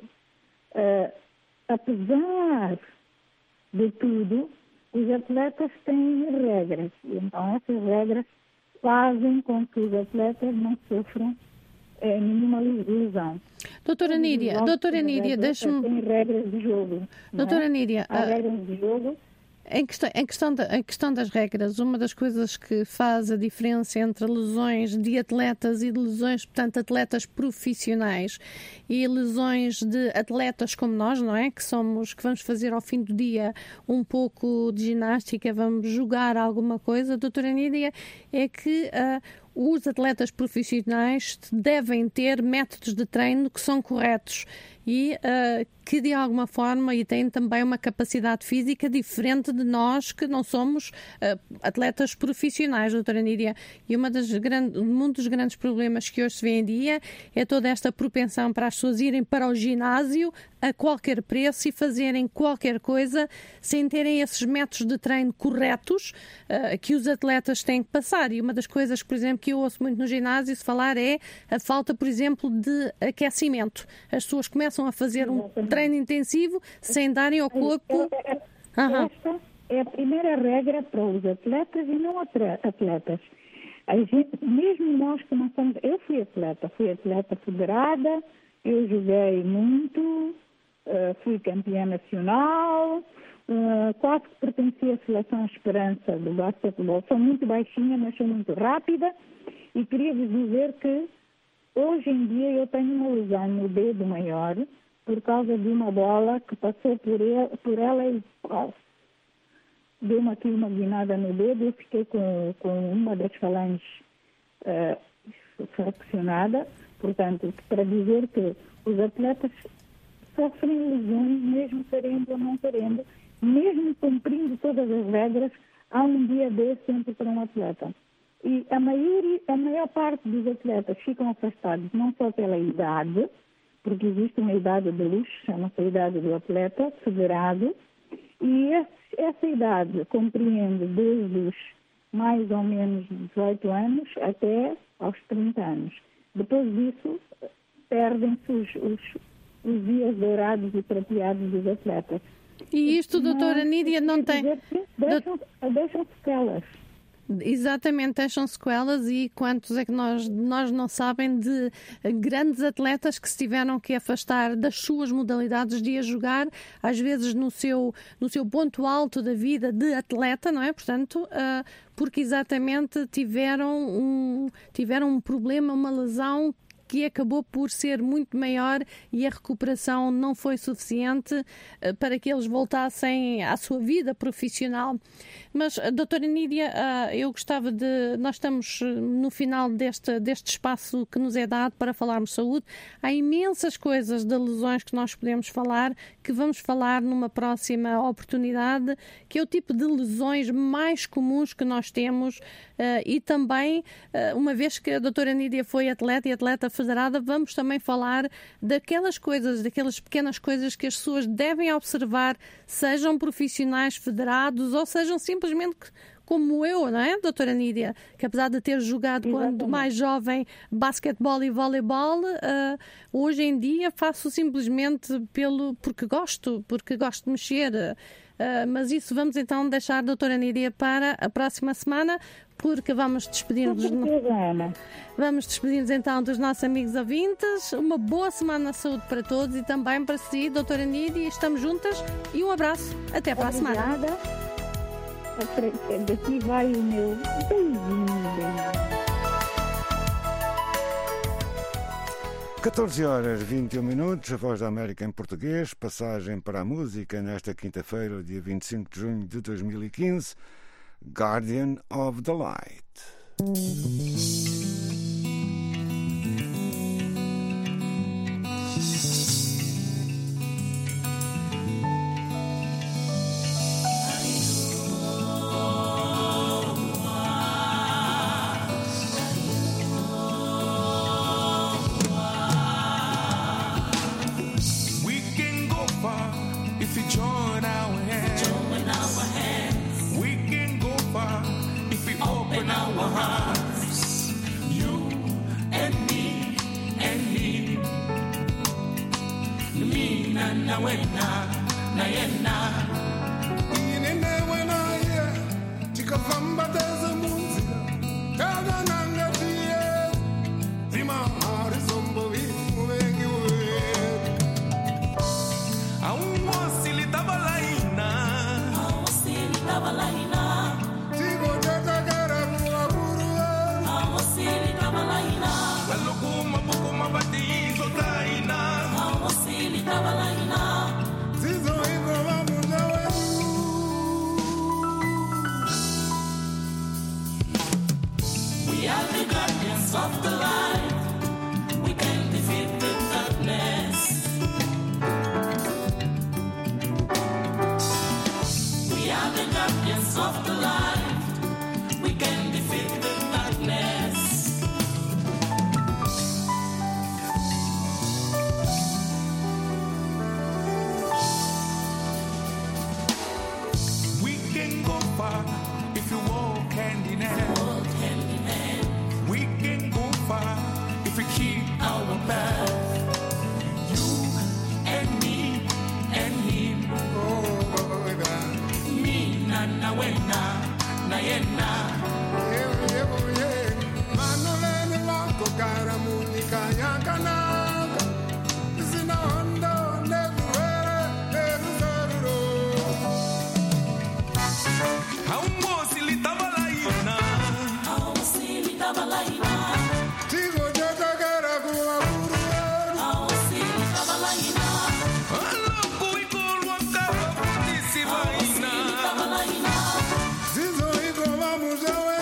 apesar de tudo, os atletas têm regras. Então, essas regras fazem com que os atletas não sofram nenhuma lesão. Doutora Nídia, deixe-me... Tem regras de jogo. Doutora Nídia, há regras de jogo. Em questão das regras, uma das coisas que faz a diferença entre lesões de atletas e de lesões, portanto, atletas profissionais e lesões de atletas como nós, não é? Que vamos fazer ao fim do dia um pouco de ginástica, vamos jogar alguma coisa, doutora Nídia, é que os atletas profissionais devem ter métodos de treino que são corretos e que de alguma forma e têm também uma capacidade física diferente de nós que não somos atletas profissionais, doutora Nídia. E um dos grandes problemas que hoje se vê em dia é toda esta propensão para as pessoas irem para o ginásio a qualquer preço e fazerem qualquer coisa sem terem esses métodos de treino corretos que os atletas têm que passar. E uma das coisas, por exemplo, que eu ouço muito no ginásio se falar é a falta, por exemplo, de aquecimento. As pessoas começam a fazer um treino intensivo sem darem ao corpo... Esta é a primeira regra para os atletas e não atletas. A gente, mesmo nós que não somos... Eu fui atleta federada, eu joguei muito, fui campeã nacional, quase que pertencia à Seleção Esperança do basquetebol. Sou muito baixinha, mas sou muito rápida e queria vos dizer que hoje em dia eu tenho uma lesão no dedo maior por causa de uma bola que passou por ela e deu-me aqui uma guinada no dedo. Eu fiquei com uma das falanges fraccionada. Portanto, para dizer que os atletas sofrem lesões, mesmo querendo ou não querendo, mesmo cumprindo todas as regras, há um dia desse sempre para um atleta. E a maior parte dos atletas ficam afastados não só pela idade, porque existe uma idade de luxo, chama-se a idade do atleta federado, e essa idade compreende desde os mais ou menos 18 anos até aos 30 anos. Depois disso, perdem-se os dias dourados e prateados dos atletas. E isto, doutora Nídia, não tem... Deixam sequelas. Exatamente, deixam sequelas. E quantos é que nós não sabem de grandes atletas que se tiveram que afastar das suas modalidades de a jogar, às vezes no seu ponto alto da vida de atleta, não é? Portanto, porque exatamente tiveram um problema, uma lesão que acabou por ser muito maior e a recuperação não foi suficiente para que eles voltassem à sua vida profissional. Mas, doutora Nídia, eu gostava de... Nós estamos no final deste espaço que nos é dado para falarmos de saúde. Há imensas coisas de lesões que nós podemos falar, que vamos falar numa próxima oportunidade, que é o tipo de lesões mais comuns que nós temos e também, uma vez que a doutora Nídia foi atleta e atleta federada, vamos também falar daquelas pequenas coisas que as pessoas devem observar, sejam profissionais federados ou sejam simplesmente como eu, não é, doutora Nídia? Que apesar de ter jogado quando mais jovem basquetebol e voleibol, hoje em dia faço simplesmente porque gosto de mexer. Mas isso vamos então deixar, doutora Nídia, para a próxima semana, porque vamos despedir-nos então dos nossos amigos ouvintes. Uma boa semana de saúde para todos e também para si, doutora Nídia. Estamos juntas e um abraço. Até para a semana. Daqui vai o meu beijinho. 14h21, a Voz da América em português, passagem para a música nesta quinta-feira, dia 25 de junho de 2015, Guardian of the Light. Zizo iko to keep our path. You and me and him. Me na na wena na yena. Manolene lako cara munica yakana. Zina hondo nezuere neruzaruro. How was it tabalaina? How was it tabalaina? Tigo jaga gara kuwa kuru. How was it tabalaina? Alo kui kolwa kaba kutisi vaina. Zizo iko mamuzawe.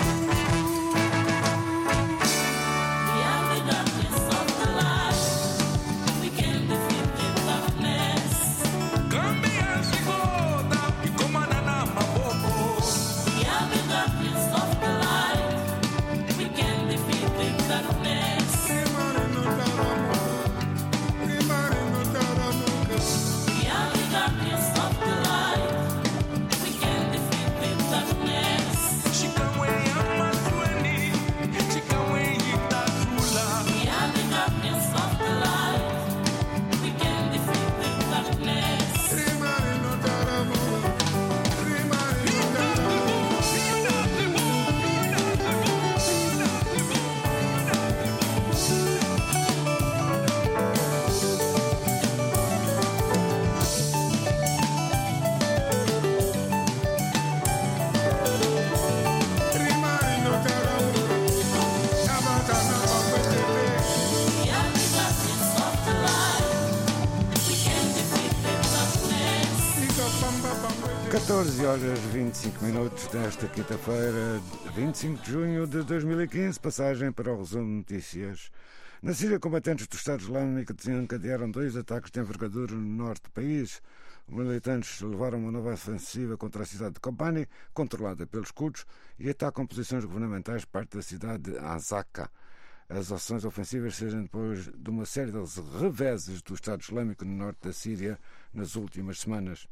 Horas 25 minutos desta quinta-feira, 25 de junho de 2015, passagem para o resumo de notícias. Na Síria, combatentes do Estado Islâmico desencadearam 2 ataques de envergadura no norte do país. Os militantes levaram uma nova ofensiva contra a cidade de Kobani, controlada pelos curdos, e atacam posições governamentais parte da cidade de Azaka. As ações ofensivas surgem depois de uma série de reveses do Estado Islâmico no norte da Síria nas últimas semanas.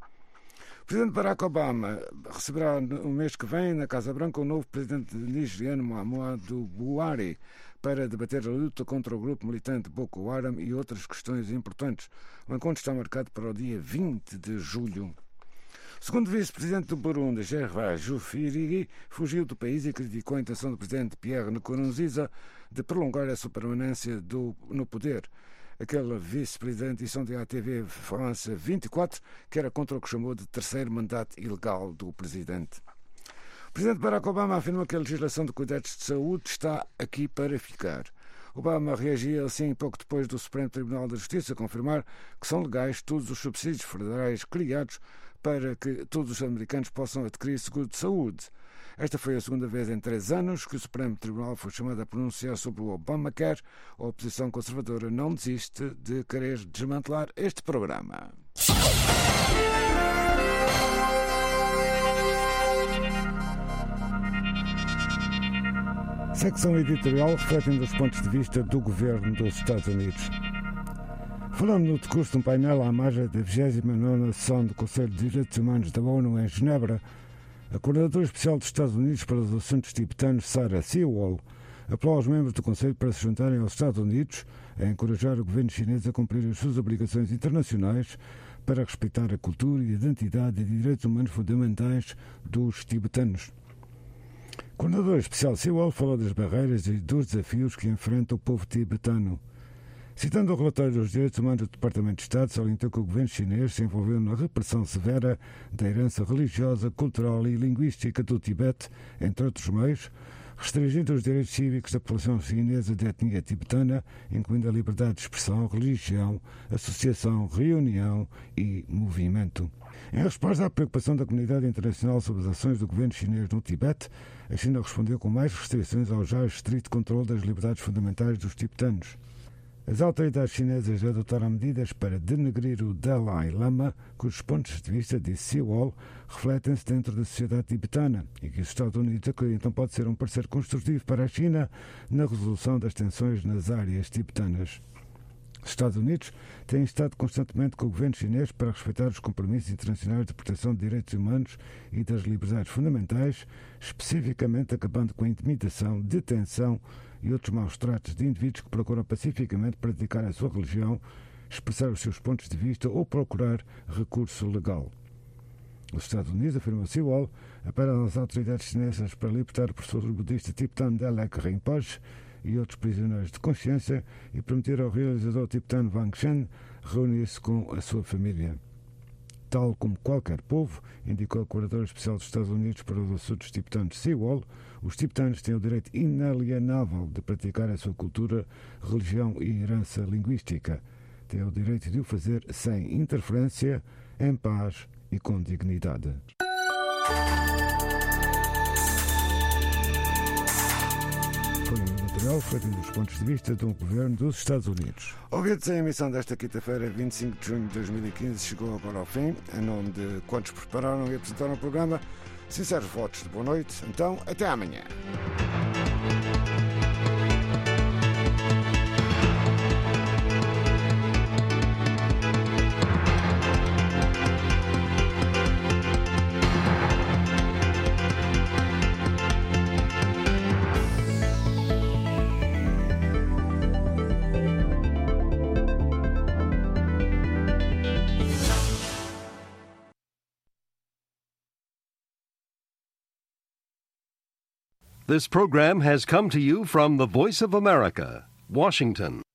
O presidente Barack Obama receberá no mês que vem, na Casa Branca, o novo presidente nigeriano Muhammadu Buhari para debater a luta contra o grupo militante Boko Haram e outras questões importantes. O encontro está marcado para o dia 20 de julho. Segundo o vice-presidente do Burundi, Gervais Rufyiri, fugiu do país e criticou a intenção do presidente Pierre Nkurunziza de prolongar a sua permanência no poder. Aquele vice-presidente disse ontem à TV France 24 que era contra o que chamou de terceiro mandato ilegal do presidente. O presidente Barack Obama afirmou que a legislação de cuidados de saúde está aqui para ficar. Obama reagia assim pouco depois do Supremo Tribunal da Justiça confirmar que são legais todos os subsídios federais criados para que todos os americanos possam adquirir seguro de saúde. Esta foi a segunda vez em 3 anos que o Supremo Tribunal foi chamado a pronunciar sobre o Obamacare. A oposição conservadora não desiste de querer desmantelar este programa. Secção editorial refletindo os pontos de vista do governo dos Estados Unidos. Falando no decurso de um painel à margem da 29ª sessão do Conselho de Direitos Humanos da ONU em Genebra, a coordenadora especial dos Estados Unidos para os assuntos tibetanos, Sarah Sewall, apelou aos membros do Conselho para se juntarem aos Estados Unidos a encorajar o governo chinês a cumprir as suas obrigações internacionais para respeitar a cultura e a identidade e direitos humanos fundamentais dos tibetanos. A coordenadora especial Sewall falou das barreiras e dos desafios que enfrenta o povo tibetano. Citando o relatório dos direitos humanos do Departamento de Estado, salientou que o governo chinês se envolveu na repressão severa da herança religiosa, cultural e linguística do Tibete, entre outros meios, restringindo os direitos cívicos da população chinesa de etnia tibetana, incluindo a liberdade de expressão, religião, associação, reunião e movimento. Em resposta à preocupação da comunidade internacional sobre as ações do governo chinês no Tibete, a China respondeu com mais restrições ao já estrito controle das liberdades fundamentais dos tibetanos. As autoridades chinesas adotaram medidas para denegrir o Dalai Lama, cujos pontos de vista, disse Sewall, refletem-se dentro da sociedade tibetana e que os Estados Unidos acreditam pode ser um parceiro construtivo para a China na resolução das tensões nas áreas tibetanas. Os Estados Unidos têm estado constantemente com o governo chinês para respeitar os compromissos internacionais de proteção de direitos humanos e das liberdades fundamentais, especificamente acabando com a intimidação, detenção e outros maus tratos de indivíduos que procuram pacificamente praticar a sua religião, expressar os seus pontos de vista ou procurar recurso legal. Os Estados Unidos, afirma Sewell, apelam às autoridades chinesas para libertar o professor budista Thiptan Delek Rinpoche e outros prisioneiros de consciência e permitir ao realizador Thiptan Wangshen reunir-se com a sua família. Tal como qualquer povo, indicou o curador especial dos Estados Unidos para os assuntos tibetanos Sewell, os tibetanos têm o direito inalienável de praticar a sua cultura, religião e herança linguística. Têm o direito de o fazer sem interferência, em paz e com dignidade. Foi um editorial feito dos pontos de vista do governo dos Estados Unidos. Ouvintes, a emissão desta quinta-feira, 25 de junho de 2015, chegou agora ao fim. Em nome de quantos prepararam e apresentaram o programa, sinceros votos de boa noite. Então, até amanhã. This program has come to you from the Voice of America, Washington.